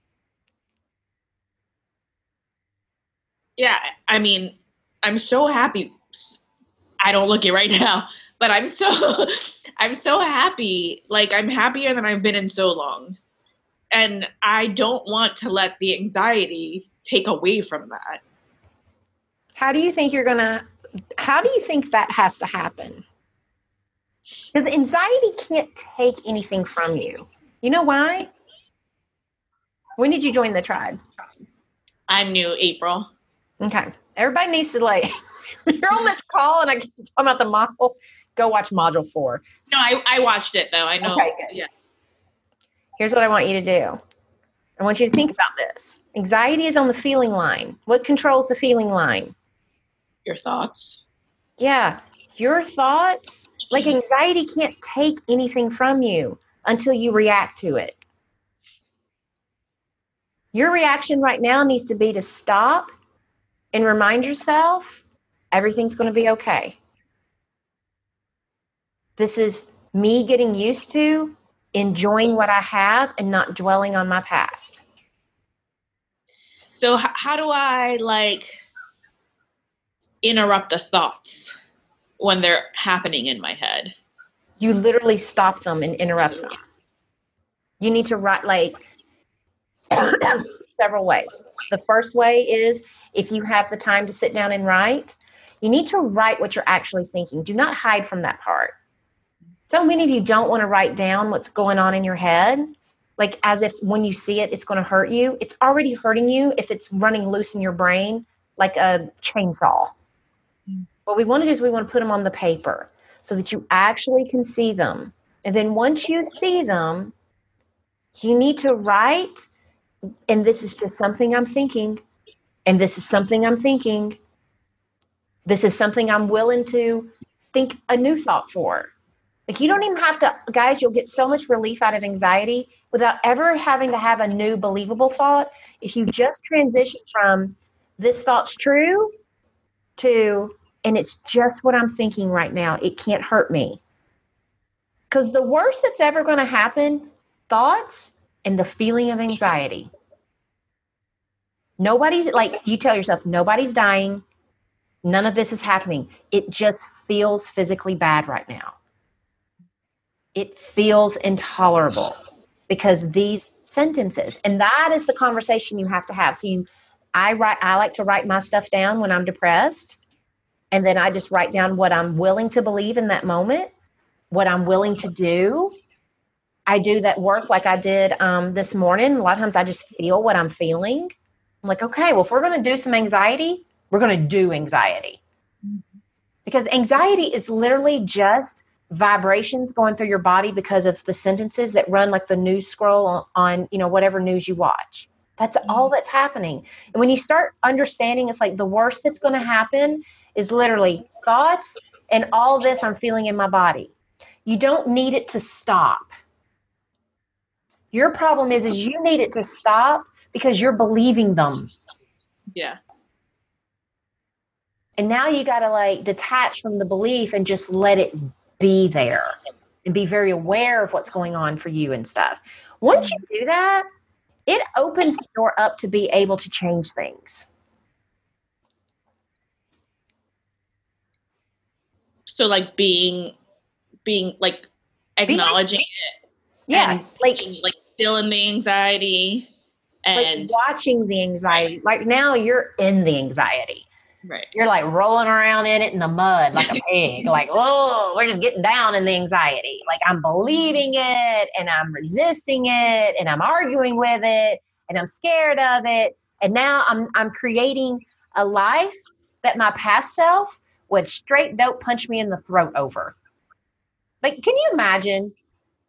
Yeah, I mean, I'm so happy. I don't look it right now, but I'm so happy. Like, I'm happier than I've been in so long. And I don't want to let the anxiety take away from that. How do you think that has to happen? Because anxiety can't take anything from you. You know why? When did you join the tribe? I'm new, April. Okay. Everybody needs to like, you're on this call and I keep talking about the module. Go watch module 4. No, I watched it though. I know. Okay, good. Yeah. Here's what I want you to do. I want you to think about this. Anxiety is on the feeling line. What controls the feeling line? Your thoughts. Yeah. Your thoughts. Like anxiety can't take anything from you until you react to it. Your reaction right now needs to be to stop and remind yourself everything's going to be okay. This is me getting used to enjoying what I have and not dwelling on my past. So how do I like interrupt the thoughts when they're happening in my head? You literally stop them and interrupt them. You need to write like several ways. The first way is if you have the time to sit down and write, you need to write what you're actually thinking. Do not hide from that part. So many of you don't want to write down what's going on in your head, like as if when you see it, it's going to hurt you. It's already hurting you if it's running loose in your brain like a chainsaw. What we want to do is we want to put them on the paper so that you actually can see them. And then once you see them, you need to write, and this is just something I'm thinking, and this is something I'm thinking. This is something I'm willing to think a new thought for. Like you don't even have to, guys, you'll get so much relief out of anxiety without ever having to have a new believable thought. If you just transition from this thought's true to, and it's just what I'm thinking right now, it can't hurt me. Because the worst that's ever going to happen, thoughts and the feeling of anxiety. Nobody's, like you tell yourself, nobody's dying. None of this is happening. It just feels physically bad right now. It feels intolerable because these sentences, and that is the conversation you have to have. So I like to write my stuff down when I'm depressed. And then I just write down what I'm willing to believe in that moment, what I'm willing to do. I do that work like I did this morning. A lot of times I just feel what I'm feeling. I'm like, okay, well, if we're going to do some anxiety, we're going to do anxiety. Because anxiety is literally just vibrations going through your body because of the sentences that run like the news scroll on whatever news you watch. That's all that's happening. And when you start understanding, it's like the worst that's going to happen is literally thoughts and all this I'm feeling in my body. You don't need it to stop. Your problem is you need it to stop because you're believing them. Yeah. And now you got to like detach from the belief and just let it be there and be very aware of what's going on for you and stuff. Once you do that, it opens the door up to be able to change things. So like being like acknowledging it. Yeah. And like feeling the anxiety and like watching the anxiety. Like now you're in the anxiety. Right. You're like rolling around in it in the mud like a pig. Like, oh, we're just getting down in the anxiety. Like I'm believing it and I'm resisting it and I'm arguing with it and I'm scared of it. And now I'm creating a life that my past self would straight dope punch me in the throat over. Like, can you imagine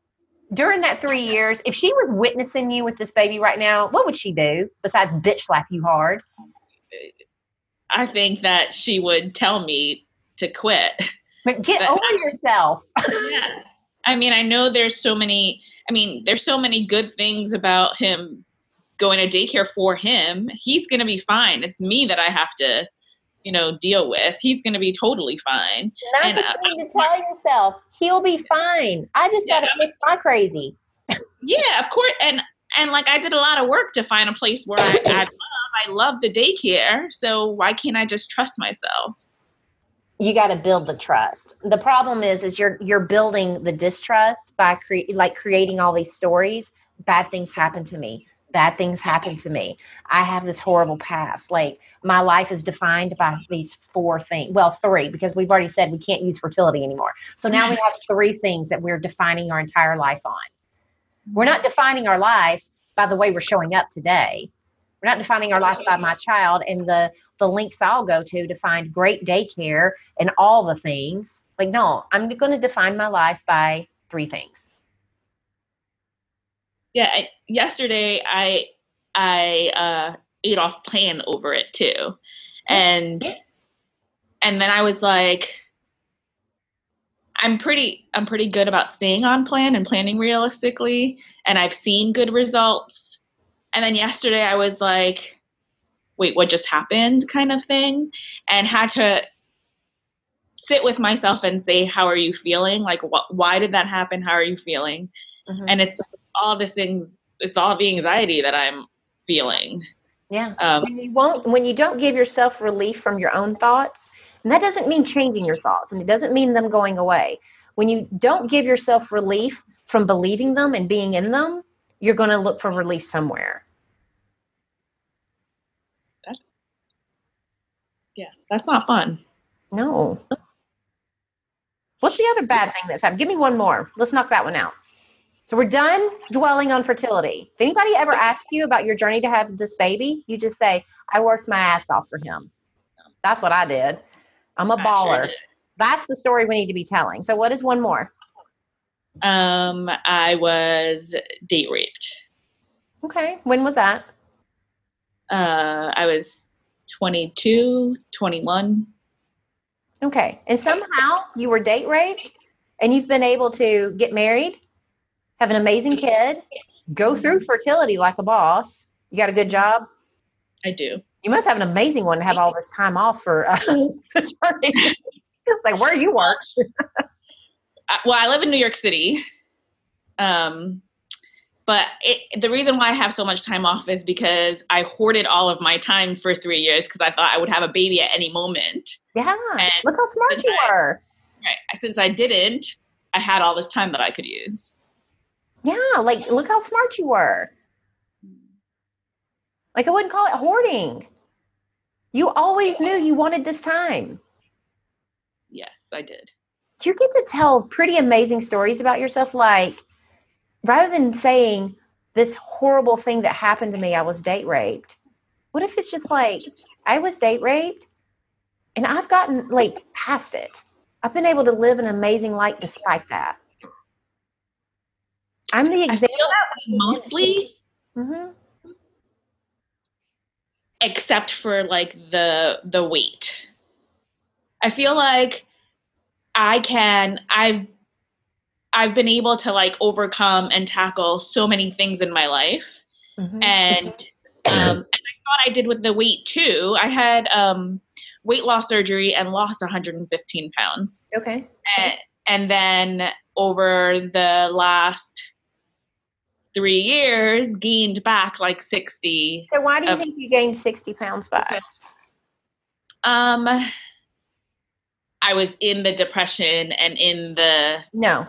During that 3 years, if she was witnessing you with this baby right now, what would she do besides bitch slap you hard? I think that she would tell me to quit. But get over yourself. Yeah. I mean, I know there's so many good things about him going to daycare for him. He's going to be fine. It's me that I have to, deal with. He's going to be totally fine. That's what you need to tell yourself. He'll be fine. I just got to fix my crazy. Yeah, of course. And like I did a lot of work to find a place where I love the daycare. So why can't I just trust myself? You got to build the trust. The problem is you're building the distrust by creating all these stories. Bad things happen to me. Bad things happen to me. I have this horrible past. Like my life is defined by these 4 things. Well, 3, because we've already said we can't use fertility anymore. So now we have 3 things that we're defining our entire life on. We're not defining our life by the way we're showing up today. We're not defining our life by my child and the links I'll go to find great daycare and all the things. Like, no, I'm going to define my life by 3 things. Yeah, yesterday I ate off plan over it too, and then I was like, I'm pretty good about staying on plan and planning realistically, and I've seen good results. And then yesterday I was like, wait, what just happened, kind of thing, and had to sit with myself and say, how are you feeling? Like, why did that happen? How are you feeling? Mm-hmm. And it's all this thing. It's all the anxiety that I'm feeling. Yeah. When you don't give yourself relief from your own thoughts, and that doesn't mean changing your thoughts, and it doesn't mean them going away. When you don't give yourself relief from believing them and being in them, you're going to look for relief somewhere. That's not fun. No. What's the other bad thing that's happened? Give me one more. Let's knock that one out. So we're done dwelling on fertility. If anybody ever asks you about your journey to have this baby, you just say, I worked my ass off for him. That's what I did. I'm a baller. Sure. That's the story we need to be telling. So what is one more? I was date raped. Okay. When was that? I was 22, 21. Okay. And somehow you were date raped and you've been able to get married, have an amazing kid, go through fertility like a boss. You got a good job? I do. You must have an amazing one to have all this time off for it's like, where do you work? Well, I live in New York City. But the reason why I have so much time off is because I hoarded all of my time for 3 years because I thought I would have a baby at any moment. Yeah. And look how smart you were. Right. Since I didn't, I had all this time that I could use. Yeah. Like, look how smart you were. Like, I wouldn't call it hoarding. You always knew you wanted this time. Yes, I did. You get to tell pretty amazing stories about yourself. Like, rather than saying this horrible thing that happened to me, I was date raped. What if it's just like, I was date raped and I've gotten like past it. I've been able to live an amazing life despite that. I'm the example. Mostly. Mm-hmm. Except for like the weight. I feel like I've been able to like overcome and tackle so many things in my life. Mm-hmm. And I thought I did with the weight too. I had weight loss surgery and lost 115 pounds. Okay. And then over the last 3 years, gained back like 60. So why do you think you gained 60 pounds back? I was in the depression and Okay. No,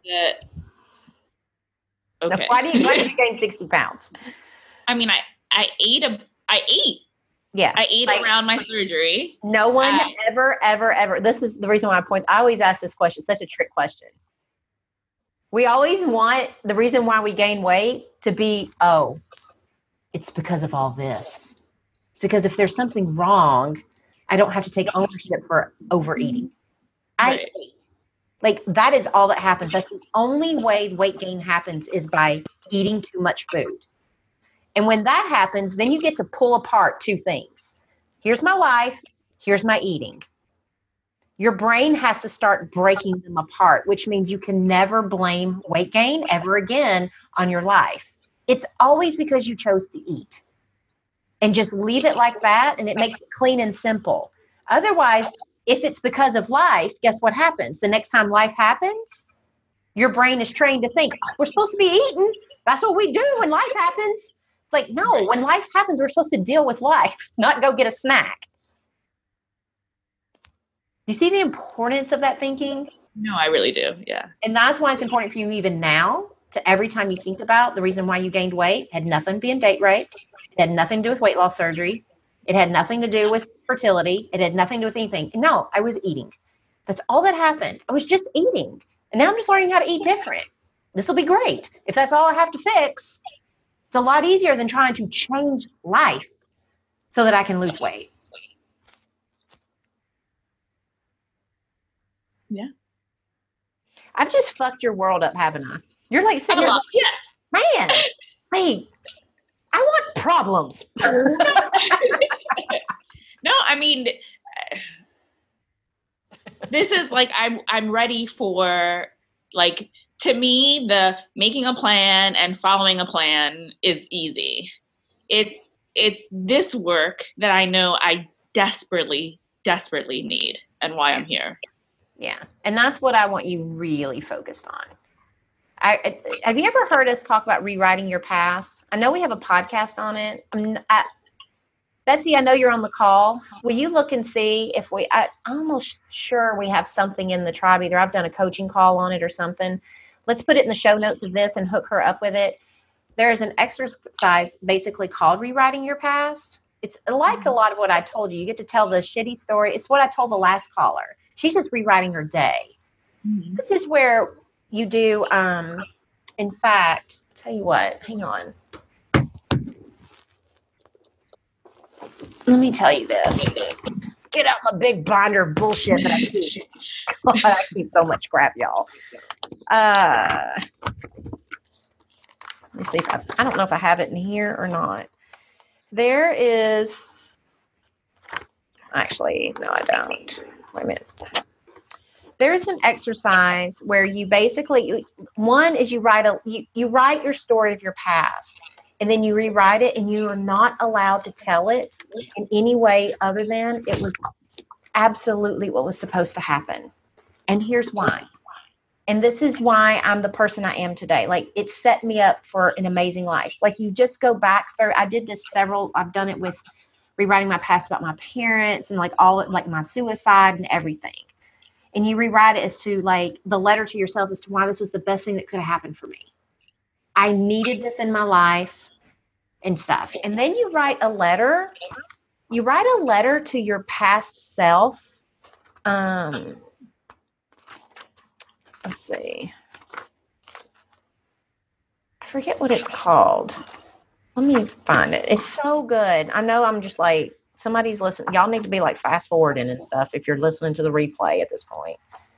why did you gain 60 pounds? I mean, I ate. Yeah. I ate around my surgery. No one ever. This is the reason why I always ask this question. It's such a trick question. We always want the reason why we gain weight to be, it's because of all this. It's because if there's something wrong, I don't have to take ownership for overeating. I ate. Like that is all that happens. That's the only way weight gain happens is by eating too much food. And when that happens, then you get to pull apart two things. Here's my life. Here's my eating. Your brain has to start breaking them apart, which means you can never blame weight gain ever again on your life. It's always because you chose to eat. And just leave it like that, and it makes it clean and simple. Otherwise, if it's because of life, guess what happens? The next time life happens, your brain is trained to think, oh, we're supposed to be eating. That's what we do when life happens. It's like, no, when life happens, we're supposed to deal with life, not go get a snack. Do you see the importance of that thinking? No, I really do. Yeah. And that's why it's important for you even now to every time you think about the reason why you gained weight, had nothing being date raped. It had nothing to do with weight loss surgery. It had nothing to do with fertility. It had nothing to do with anything. No, I was eating. That's all that happened. I was just eating. And now I'm just learning how to eat different. This will be great. If that's all I have to fix, it's a lot easier than trying to change life so that I can lose weight. Yeah. I've just fucked your world up, haven't I? You're like sitting there, man, hey, I want problems. No, I mean, this is like, I'm ready for, like, to me, the making a plan and following a plan is easy. It's this work that I know I desperately, desperately need and why I'm here. Yeah. And that's what I want you really focused on. Have you ever heard us talk about rewriting your past? I know we have a podcast on it. Betsy, I know you're on the call. Will you look and see if I'm almost sure we have something in the tribe. Either I've done a coaching call on it or something. Let's put it in the show notes of this and hook her up with it. There's an exercise basically called rewriting your past. It's like a lot of what I told you. You get to tell the shitty story. It's what I told the last caller. She's just rewriting her day. Mm-hmm. This is where you do, in fact, I'll tell you what, hang on. Let me tell you this. Get out my big binder of bullshit that I keep. God, I keep so much crap, y'all. Let me see if I don't know if I have it in here or not. There is, actually, no, I don't. Wait a minute. There's an exercise where you basically, one is you write your story of your past, and then you rewrite it, and you are not allowed to tell it in any way other than it was absolutely what was supposed to happen. And here's why. And this is why I'm the person I am today. Like, it set me up for an amazing life. Like, you just go back through, I've done it with rewriting my past about my parents and like my suicide and everything. And you rewrite it as to like the letter to yourself as to why this was the best thing that could have happened for me. I needed this in my life and stuff. And then you write a letter. You write a letter to your past self. Let's see. I forget what it's called. Let me find it. It's so good. I know I'm just like, somebody's listening. Y'all need to be like fast forwarding and stuff if you're listening to the replay at this point.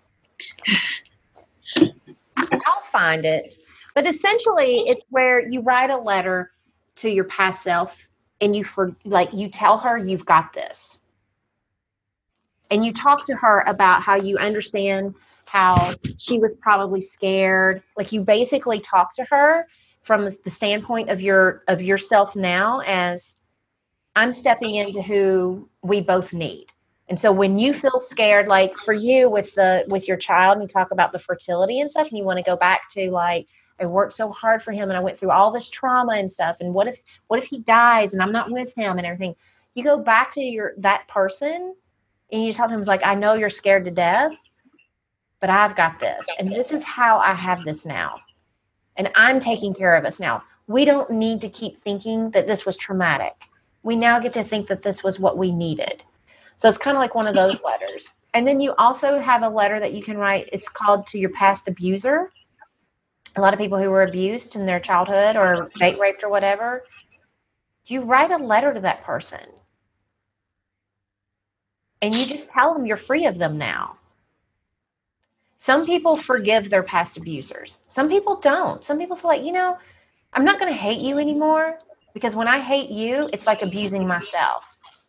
I'll find it. But essentially, it's where you write a letter to your past self and you tell her you've got this. And you talk to her about how you understand how she was probably scared. Like, you basically talk to her from the standpoint of yourself now as, I'm stepping into who we both need. And so when you feel scared, like for you with your child, and you talk about the fertility and stuff, and you want to go back to like, I worked so hard for him and I went through all this trauma and stuff. And what if he dies and I'm not with him and everything? You go back to that person and you tell him, like, I know you're scared to death, but I've got this. And this is how I have this now. And I'm taking care of us now. We don't need to keep thinking that this was traumatic. We now get to think that this was what we needed. So it's kind of like one of those letters. And then you also have a letter that you can write. It's called To Your Past Abuser. A lot of people who were abused in their childhood or date raped or whatever, you write a letter to that person. And you just tell them you're free of them now. Some people forgive their past abusers. Some people don't. Some people say, like, I'm not going to hate you anymore because when I hate you, it's like abusing myself.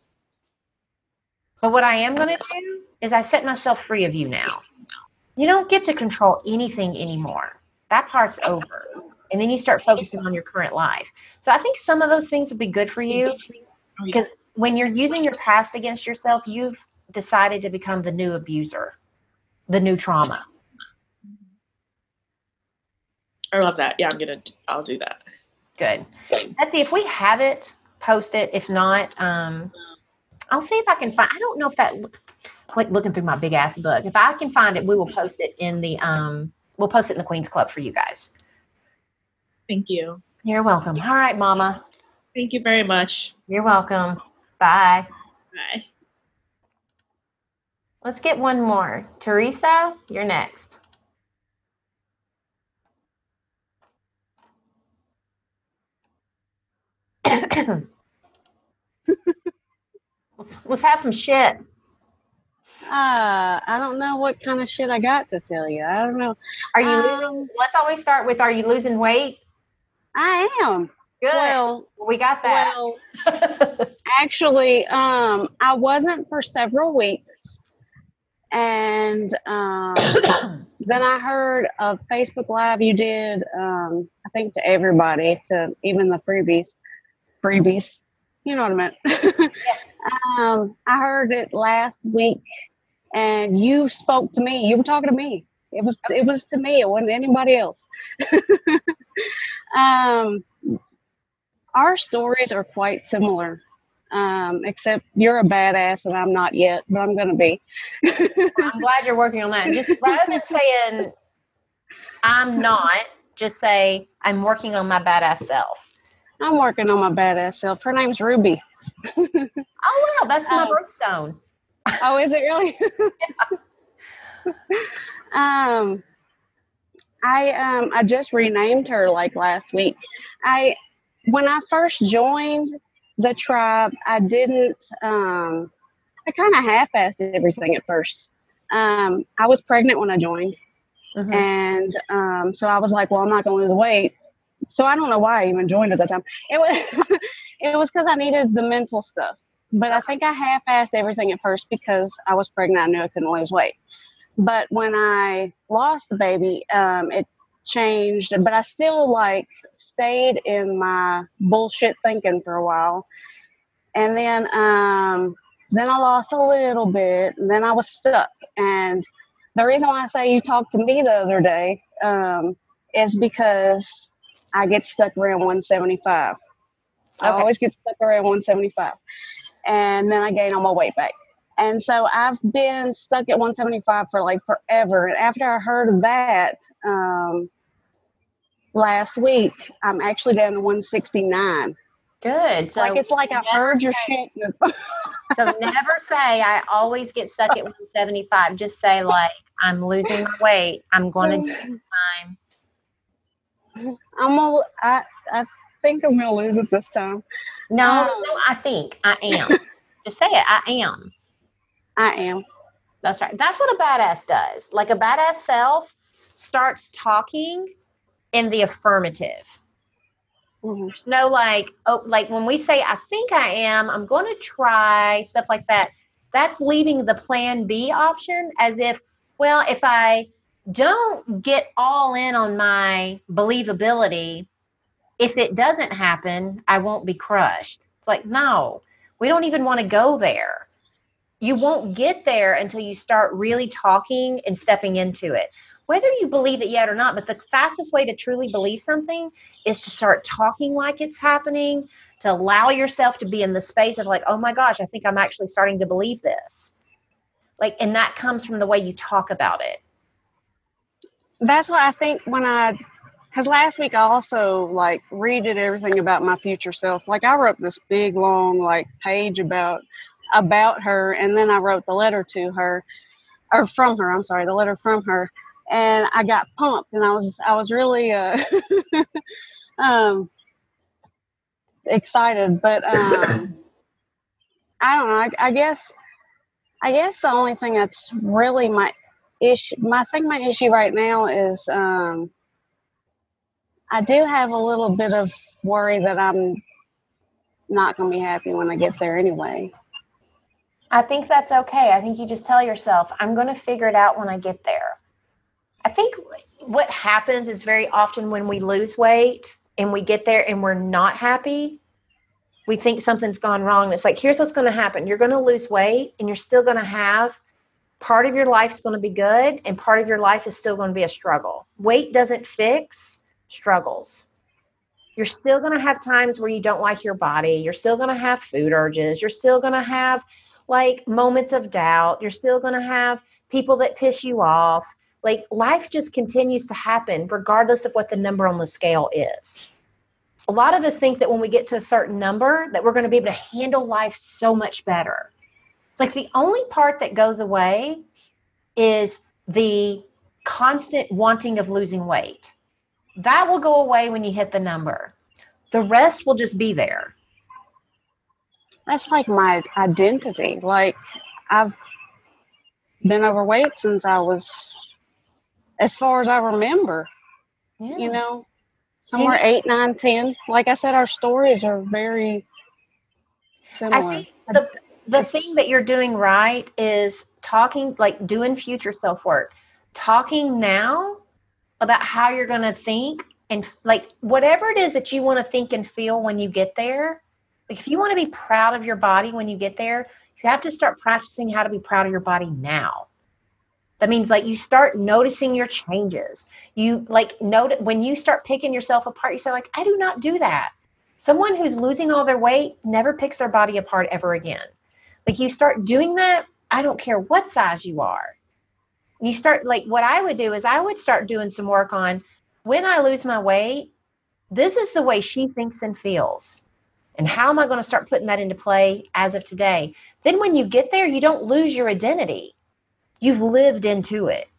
But what I am going to do is I set myself free of you now. You don't get to control anything anymore. That part's over. And then you start focusing on your current life. So I think some of those things would be good for you because when you're using your past against yourself, you've decided to become the new abuser, the new trauma. I love that. Yeah, I'll do that. Good. Let's see if we have it, post it. If not, I'll see if I can find. I don't know if that. Like looking through my big ass book. If I can find it, we will post it in the we'll post it in the Queen's Club for you guys. Thank you. You're welcome. All right, Mama. Thank you very much. You're welcome. Bye. Bye. Let's get one more. Teresa, you're next. Let's have some shit. I don't know what kind of shit I got to tell you. I don't know. Are you losing? Let's always start with, are you losing weight? I am. Good. Well, we got that. Well, actually, I wasn't for several weeks. And then I heard a Facebook Live you did, I think to everybody, to even the freebies. You know what I meant. I heard it last week, and you spoke to me. You were talking to me. It was to me. It wasn't anybody else. Our stories are quite similar, except you're a badass and I'm not yet, but I'm going to be. I'm glad you're working on that. Just rather than saying I'm not, just say I'm working on my badass self. I'm working on my badass self. Her name's Ruby. Oh, wow. That's my birthstone. Oh, is it really? I just renamed her like last week. When I first joined the tribe, I didn't, I kind of half-assed everything at first. I was pregnant when I joined. Mm-hmm. And so I was like, well, I'm not going to lose weight. So I don't know why I even joined at that time. It was because I needed the mental stuff. But I think I half-assed everything at first because I was pregnant. I knew I couldn't lose weight. But when I lost the baby, it changed. But I still stayed in my bullshit thinking for a while. And then I lost a little bit. And then I was stuck. And the reason why I say you talked to me the other day is because I get stuck around 175. Okay. I always get stuck around 175. And then I gain all my weight back. And so I've been stuck at 175 for forever. And after I heard of that last week, I'm actually down to 169. Good. So it's like I heard your shit. So never say I always get stuck at 175. Just say I'm losing my weight. I'm going to do this time. I think I'm gonna lose it this time. No, I think I am. Just say it. I am. That's right. That's what a badass does. A badass self starts talking in the affirmative. Mm-hmm. There's no when we say I think I am, I'm going to try, stuff like that. That's leaving the plan B option as if, well, if I don't get all in on my believability, if it doesn't happen, I won't be crushed. It's no, we don't even want to go there. You won't get there until you start really talking and stepping into it. Whether you believe it yet or not, but the fastest way to truly believe something is to start talking like it's happening, to allow yourself to be in the space of oh my gosh, I think I'm actually starting to believe this. And that comes from the way you talk about it. That's what I think because last week I also redid everything about my future self. I wrote this big long page about her, and then I wrote the letter to her, or from her. I'm sorry, the letter from her, and I got pumped, and I was really excited, but I don't know. I guess the only thing that's really issue. My issue right now is I do have a little bit of worry that I'm not going to be happy when I get there anyway. I think that's okay. I think you just tell yourself, I'm going to figure it out when I get there. I think what happens is very often when we lose weight and we get there and we're not happy, we think something's gone wrong. It's like, here's what's going to happen. You're going to lose weight and you're still going to have part of your life's going to be good and part of your life is still going to be a struggle. Weight doesn't fix struggles. You're still going to have times where you don't like your body. You're still going to have food urges. You're still going to have like moments of doubt. You're still going to have people that piss you off. Like life just continues to happen regardless of what the number on the scale is. A lot of us think that when we get to a certain number that we're going to be able to handle life so much better. It's like the only part that goes away is the constant wanting of losing weight. That will go away when you hit the number. The rest will just be there. That's like my identity. Like I've been overweight since I was, as far as I remember, you know, somewhere 8, 9, 10. Like I said, our stories are very similar. I think the thing that you're doing right is talking, like doing future self work, talking now about how you're going to think and like whatever it is that you want to think and feel when you get there. Like if you want to be proud of your body when you get there, you have to start practicing how to be proud of your body now. That means like you start noticing your changes. You like note when you start picking yourself apart, you say like, I do not do that. Someone who's losing all their weight never picks their body apart ever again. Like you start doing that, I don't care what size you are. You start like what I would do is I would start doing some work on when I lose my weight, this is the way she thinks and feels. And how am I going to start putting that into play as of today? Then when you get there, you don't lose your identity. You've lived into it.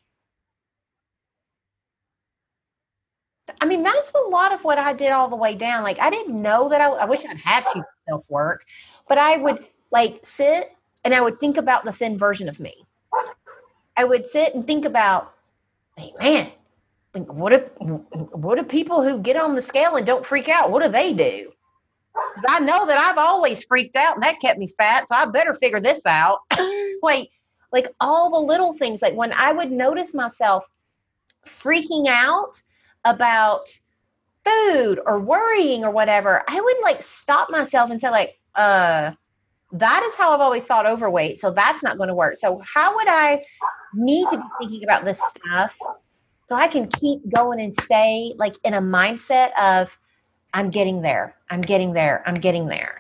I mean, that's a lot of what I did all the way down. Like I didn't know that I wish I'd had to self-work, but I would like sit and I would think about the thin version of me. I would sit and think about, hey, man, what do people who get on the scale and don't freak out, what do they do? I know that I've always freaked out and that kept me fat, so I better figure this out. like all the little things, like when I would notice myself freaking out about food or worrying or whatever, I would like stop myself and say like, that is how I've always thought overweight. So that's not going to work. So how would I need to be thinking about this stuff so I can keep going and stay like in a mindset of I'm getting there. I'm getting there. I'm getting there.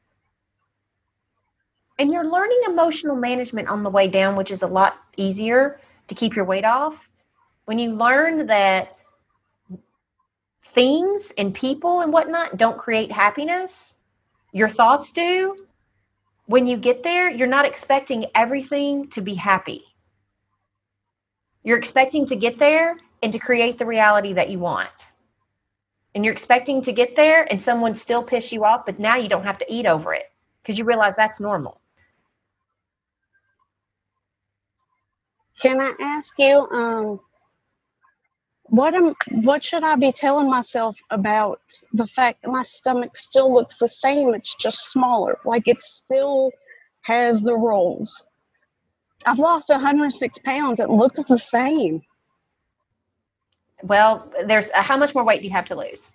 And you're learning emotional management on the way down, which is a lot easier to keep your weight off. When you learn that things and people and whatnot don't create happiness, your thoughts do. When you get there, you're not expecting everything to be happy. You're expecting to get there and to create the reality that you want. And you're expecting to get there and someone still piss you off, but now you don't have to eat over it because you realize that's normal. Can I ask you, what should I be telling myself about the fact that my stomach still looks the same? It's just smaller. Like it still has the rolls. I've lost 106 pounds. It looks the same. Well, there's how much more weight do you have to lose?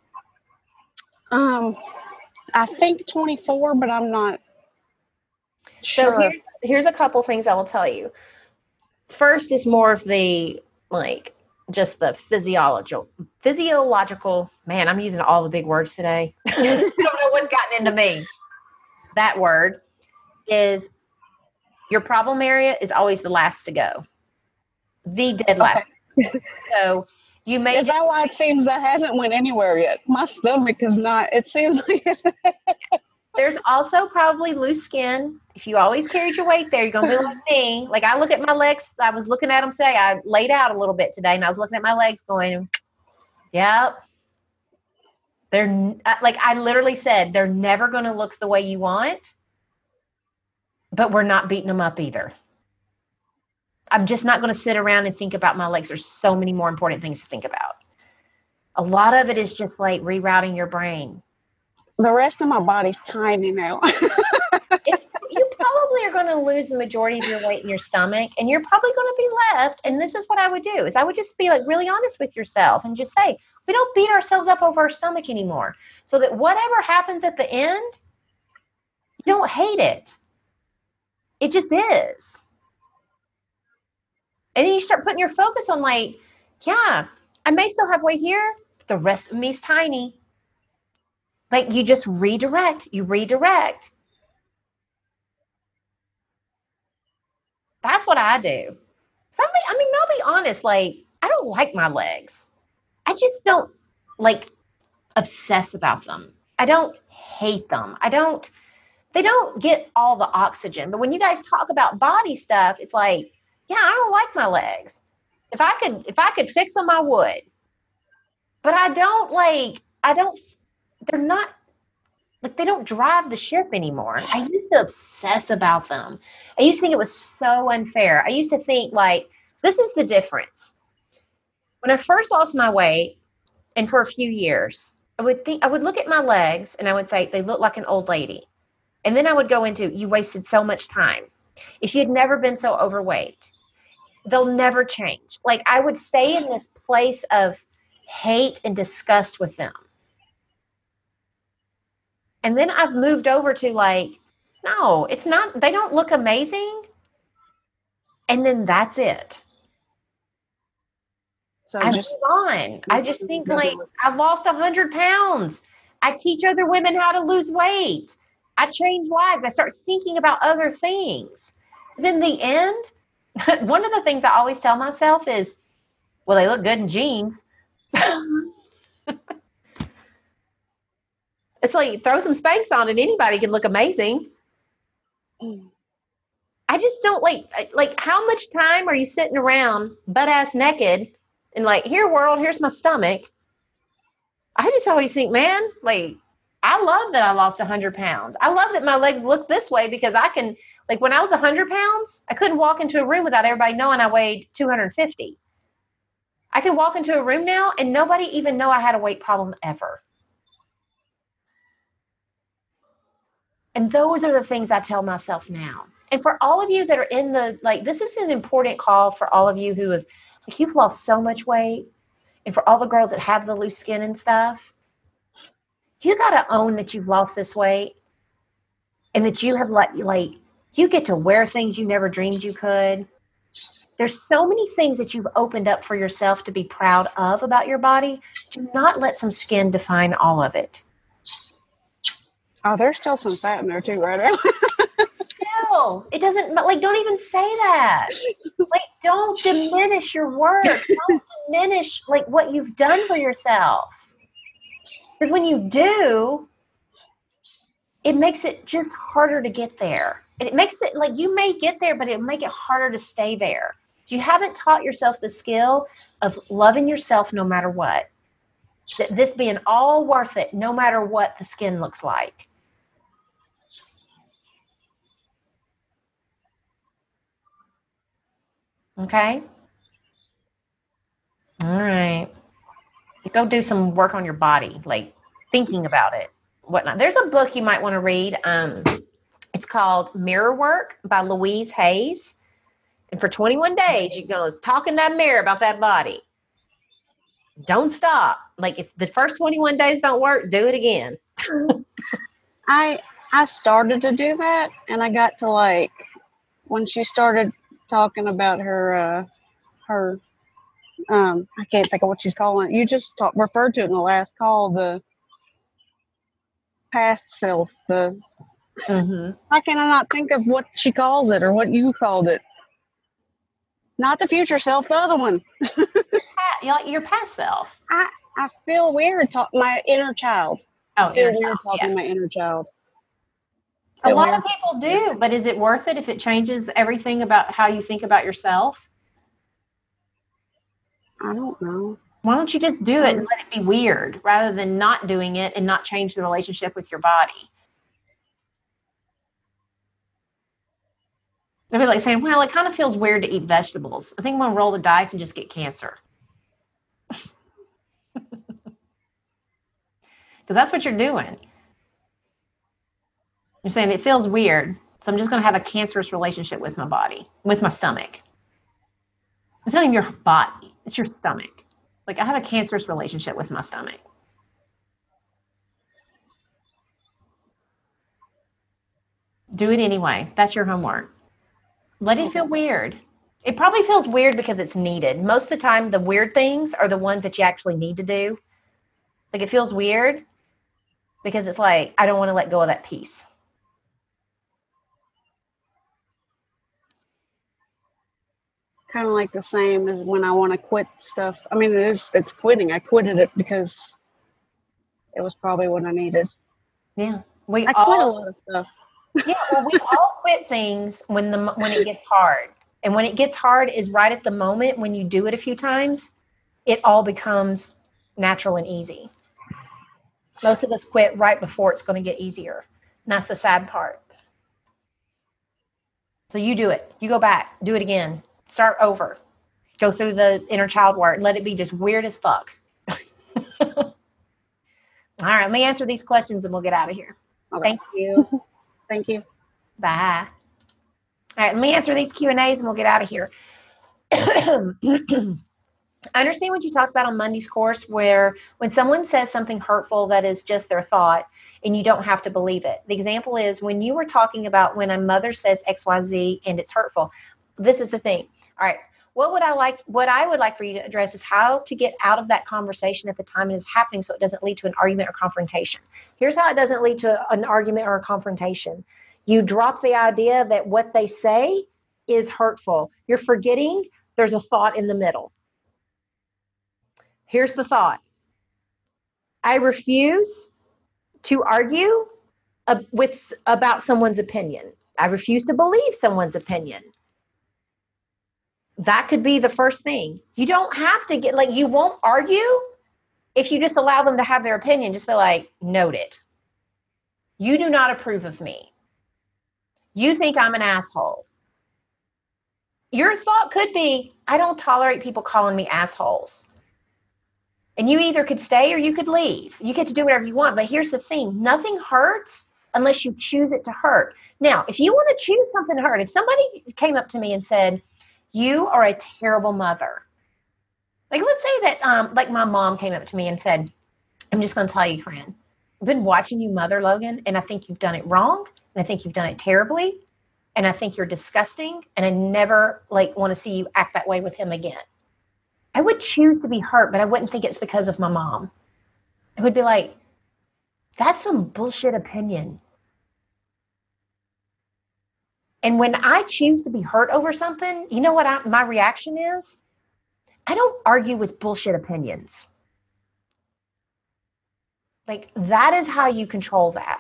I think 24, but I'm not sure. So here's a couple things I will tell you. First is more of the like just the physiological, man, I'm using all the big words today. I don't know what's gotten into me. That word is your problem area is always the last to go. The dead last. Okay. So you may. Is that why it seems that hasn't went anywhere yet? My stomach is not. It seems like There's also probably loose skin. If you always carried your weight there, you're going to be like me. Like I look at my legs. I was looking at them today. I laid out a little bit today and I was looking at my legs going, yep. They're like, I literally said, they're never going to look the way you want, but we're not beating them up either. I'm just not going to sit around and think about my legs. There's so many more important things to think about. A lot of it is just like rerouting your brain. The rest of my body's tiny now. You probably are going to lose the majority of your weight in your stomach, and you're probably going to be left. And this is what I would do is I would just be like really honest with yourself and just say, we don't beat ourselves up over our stomach anymore. So that whatever happens at the end, you don't hate it. It just is. And then you start putting your focus on like, yeah, I may still have weight here, but the rest of me is tiny. Like you just redirect. That's what I do. I'll be honest, like, I don't like my legs. I just don't like obsess about them. I don't hate them. They don't get all the oxygen. But when you guys talk about body stuff, it's like, yeah, I don't like my legs. If I could fix them, I would. But they're not, like, they don't drive the ship anymore. I used to obsess about them. I used to think it was so unfair. I used to think, like, this is the difference. When I first lost my weight, and for a few years, I would look at my legs and I would say, they look like an old lady. And then I would go into, you wasted so much time. If you'd never been so overweight, they'll never change. Like, I would stay in this place of hate and disgust with them. And then I've moved over to like, no, it's not, they don't look amazing. And then that's it. So I move on. I just think like, I've lost 100 pounds. I teach other women how to lose weight. I change lives. I start thinking about other things. Because in the end, one of the things I always tell myself is, well, they look good in jeans. It's like, throw some Spanx on and anybody can look amazing. I just don't like how much time are you sitting around butt ass naked and like, here world, here's my stomach. I just always think, man, like, I love that I lost 100 pounds. I love that my legs look this way because I can, like, when I was 100 pounds, I couldn't walk into a room without everybody knowing I weighed 250. I can walk into a room now and nobody even know I had a weight problem ever. And those are the things I tell myself now. And for all of you that are in the, like, this is an important call for all of you who have, like, you've lost so much weight. And for all the girls that have the loose skin and stuff, you got to own that you've lost this weight and that you have, like, you get to wear things you never dreamed you could. There's so many things that you've opened up for yourself to be proud of about your body. Do not let some skin define all of it. Oh, there's still some fat in there too, right? Still, it doesn't, like, don't even say that. Like, don't diminish your work. Don't diminish, like, what you've done for yourself. Because when you do, it makes it just harder to get there. And it makes it, like, you may get there, but it'll make it harder to stay there. You haven't taught yourself the skill of loving yourself no matter what. This being all worth it, no matter what the skin looks like. Okay? All right. Go do some work on your body, like thinking about it, whatnot. There's a book you might want to read. It's called Mirror Work by Louise Hayes. And for 21 days, you're going to talk in that mirror about that body. Don't stop. Like, if the first 21 days don't work, do it again. I started to do that, and I got to, like, when she started talking about her I can't think of what she's calling it. You just referred to it in the last call, the past self. How can I not think of what she calls it or what you called it? Not the future self, the other one. Your past self. I feel weird talking my inner child. Oh, I feel weird talking my inner child. A lot of people do, but is it worth it if it changes everything about how you think about yourself? I don't know. Why don't you just do it and let it be weird rather than not doing it and not change the relationship with your body? They'll be like saying, well, it kind of feels weird to eat vegetables. I think I'm going to roll the dice and just get cancer. Because that's what you're doing. You're saying it feels weird, so I'm just going to have a cancerous relationship with my body, with my stomach. It's not even your body, it's your stomach. Like, I have a cancerous relationship with my stomach. Do it anyway. That's your homework. Let it feel weird. It probably feels weird because it's needed. Most of the time, the weird things are the ones that you actually need to do. Like, it feels weird because it's like, I don't want to let go of that piece. Kind of like the same as when I want to quit stuff. I mean, it's quitting. I quitted it because it was probably what I needed. Yeah. I quit a lot of stuff. Yeah, well, we all quit things when it gets hard. And when it gets hard is right at the moment when you do it a few times, it all becomes natural and easy. Most of us quit right before it's going to get easier. And that's the sad part. So you do it. You go back. Do it again. Start over. Go through the inner child work. Let it be just weird as fuck. All right, let me answer these questions and we'll get out of here. Okay. Thank you. Thank you. Bye. All right, let me answer these Q&As and we'll get out of here. I understand what you talked about on Monday's course, where when someone says something hurtful that is just their thought and you don't have to believe it. The example is when you were talking about when a mother says XYZ and it's hurtful. This is the thing. All right. What I would like for you to address is how to get out of that conversation at the time it is happening so it doesn't lead to an argument or confrontation. Here's how it doesn't lead to an argument or a confrontation. You drop the idea that what they say is hurtful. You're forgetting there's a thought in the middle. Here's the thought. I refuse to argue about someone's opinion. I refuse to believe someone's opinion. That could be the first thing. You don't have to you won't argue if you just allow them to have their opinion. Just be like, noted. You do not approve of me. You think I'm an asshole. Your thought could be, I don't tolerate people calling me assholes. And you either could stay or you could leave. You get to do whatever you want. But here's the thing. Nothing hurts unless you choose it to hurt. Now, if you want to choose something to hurt, if somebody came up to me and said, you are a terrible mother. Like, let's say that, like my mom came up to me and said, I'm just going to tell you, friend, I've been watching you mother, Logan, and I think you've done it wrong. And I think you've done it terribly. And I think you're disgusting. And I never want to see you act that way with him again. I would choose to be hurt, but I wouldn't think it's because of my mom. I would be like, that's some bullshit opinion. And when I choose to be hurt over something, you know what my reaction is? I don't argue with bullshit opinions. Like, that is how you control that.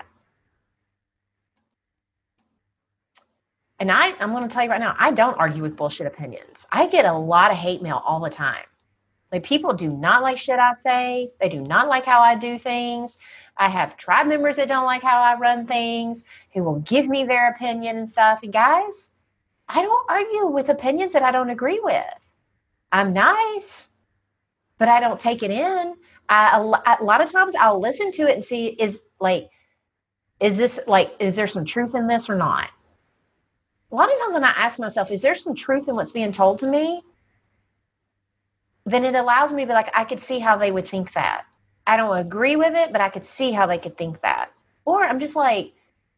And I'm going to tell you right now, I don't argue with bullshit opinions. I get a lot of hate mail all the time. Like, people do not like shit I say. They do not like how I do things. I have tribe members that don't like how I run things, who will give me their opinion and stuff. And guys, I don't argue with opinions that I don't agree with. I'm nice, but I don't take it in. A lot of times I'll listen to it and see, is there some truth in this or not? A lot of times when I ask myself, is there some truth in what's being told to me? Then it allows me to be like, I could see how they would think that. I don't agree with it, but I could see how they could think that. Or I'm just like,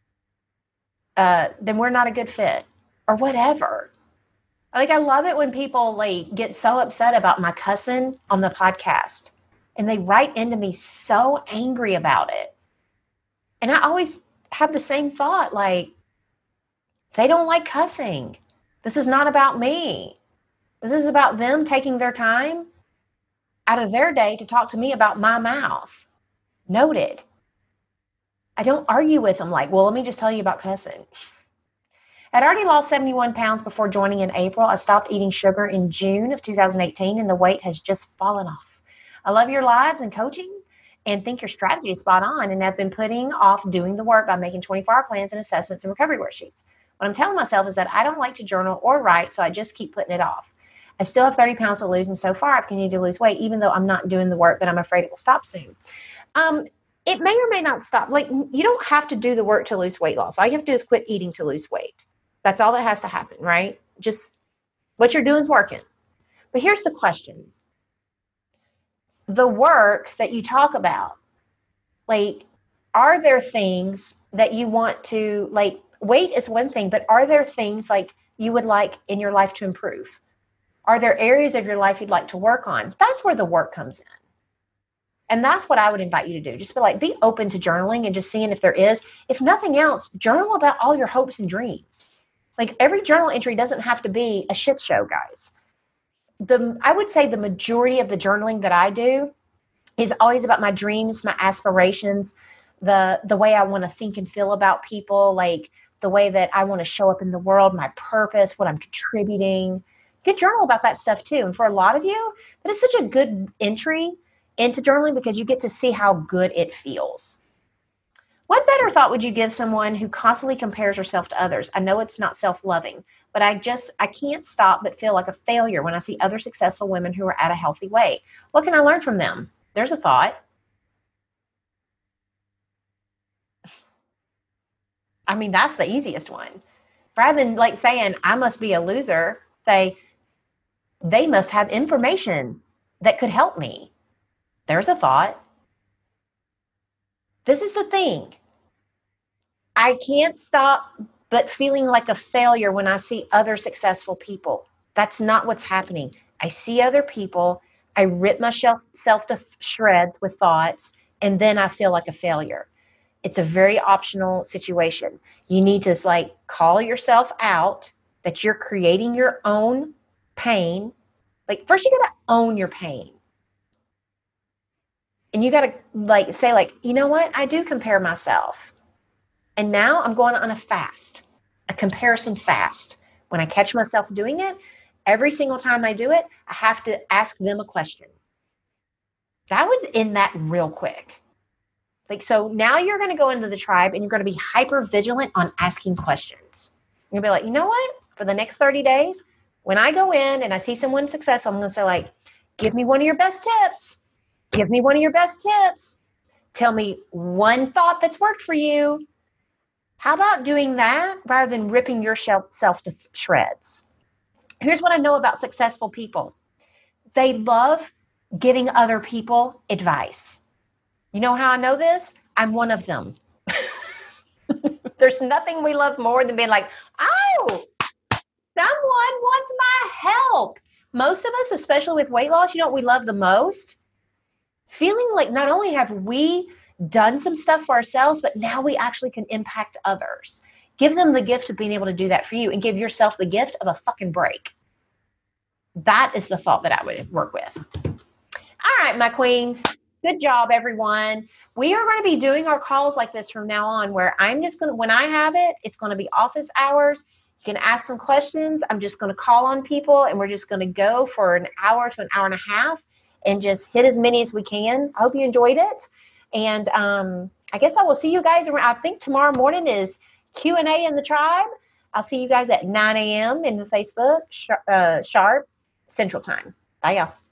then we're not a good fit or whatever. Like, I love it when people get so upset about my cussing on the podcast and they write into me so angry about it. And I always have the same thought, like, they don't like cussing. This is not about me. This is about them taking their time out of their day to talk to me about my mouth. Noted. I don't argue with them like, well, let me just tell you about cussing. I'd already lost 71 pounds before joining in April. I stopped eating sugar in June of 2018, and the weight has just fallen off. I love your lives and coaching and think your strategy is spot on, and I've been putting off doing the work by making 24-hour plans and assessments and recovery worksheets. What I'm telling myself is that I don't like to journal or write, so I just keep putting it off. I still have 30 pounds to lose, and so far I've continued to lose weight, even though I'm not doing the work that I'm afraid it will stop soon. It may or may not stop. Like, you don't have to do the work to lose weight loss. All you have to do is quit eating to lose weight. That's all that has to happen, right? Just what you're doing is working. But here's the question. The work that you talk about, like, are there things that you want to, like, weight is one thing, but are there things like you would like in your life to improve? Are there areas of your life you'd like to work on? That's where the work comes in. And that's what I would invite you to do. Just be open to journaling and just seeing if there is. If nothing else, journal about all your hopes and dreams. Like, every journal entry doesn't have to be a shit show, guys. I would say the majority of the journaling that I do is always about my dreams, my aspirations, the way I want to think and feel about people, like the way that I want to show up in the world, my purpose, what I'm contributing. You can journal about that stuff too. And for a lot of you, that is such a good entry into journaling because you get to see how good it feels. What better thought would you give someone who constantly compares herself to others? I know it's not self-loving, but I can't stop but feel like a failure when I see other successful women who are at a healthy weight. What can I learn from them? There's a thought. I mean, that's the easiest one. Rather than like saying, I must be a loser, say, they must have information that could help me. There's a thought. This is the thing. I can't stop but feeling like a failure when I see other successful people. That's not what's happening. I see other people, I rip myself to shreds with thoughts, and then I feel like a failure. It's a very optional situation. You need to call yourself out that you're creating your own pain. Like, first you got to own your pain. And you got to say you know what? I do compare myself. And now I'm going on a fast, a comparison fast. When I catch myself doing it, every single time I do it, I have to ask them a question. That would end that real quick. So now you're going to go into the tribe and you're going to be hyper vigilant on asking questions. You're going to be like, you know what? For the next 30 days, when I go in and I see someone successful, I'm going to say give me one of your best tips. Give me one of your best tips. Tell me one thought that's worked for you. How about doing that rather than ripping yourself to shreds? Here's what I know about successful people. They love giving other people advice. You know how I know this? I'm one of them. There's nothing we love more than being like, oh, someone wants my help. Most of us, especially with weight loss, you know what we love the most? Feeling like not only have we done some stuff for ourselves, but now we actually can impact others. Give them the gift of being able to do that for you and give yourself the gift of a fucking break. That is the thought that I would work with. All right, my queens. Good job, everyone. We are going to be doing our calls like this from now on, where I'm just going to, when I have it, it's going to be office hours. You can ask some questions. I'm just going to call on people, and we're just going to go for an hour to an hour and a half and just hit as many as we can. I hope you enjoyed it. And I guess I will see you guys around. I think tomorrow morning is Q&A in the tribe. I'll see you guys at 9 a.m. in the Facebook sharp Central Time. Bye, y'all.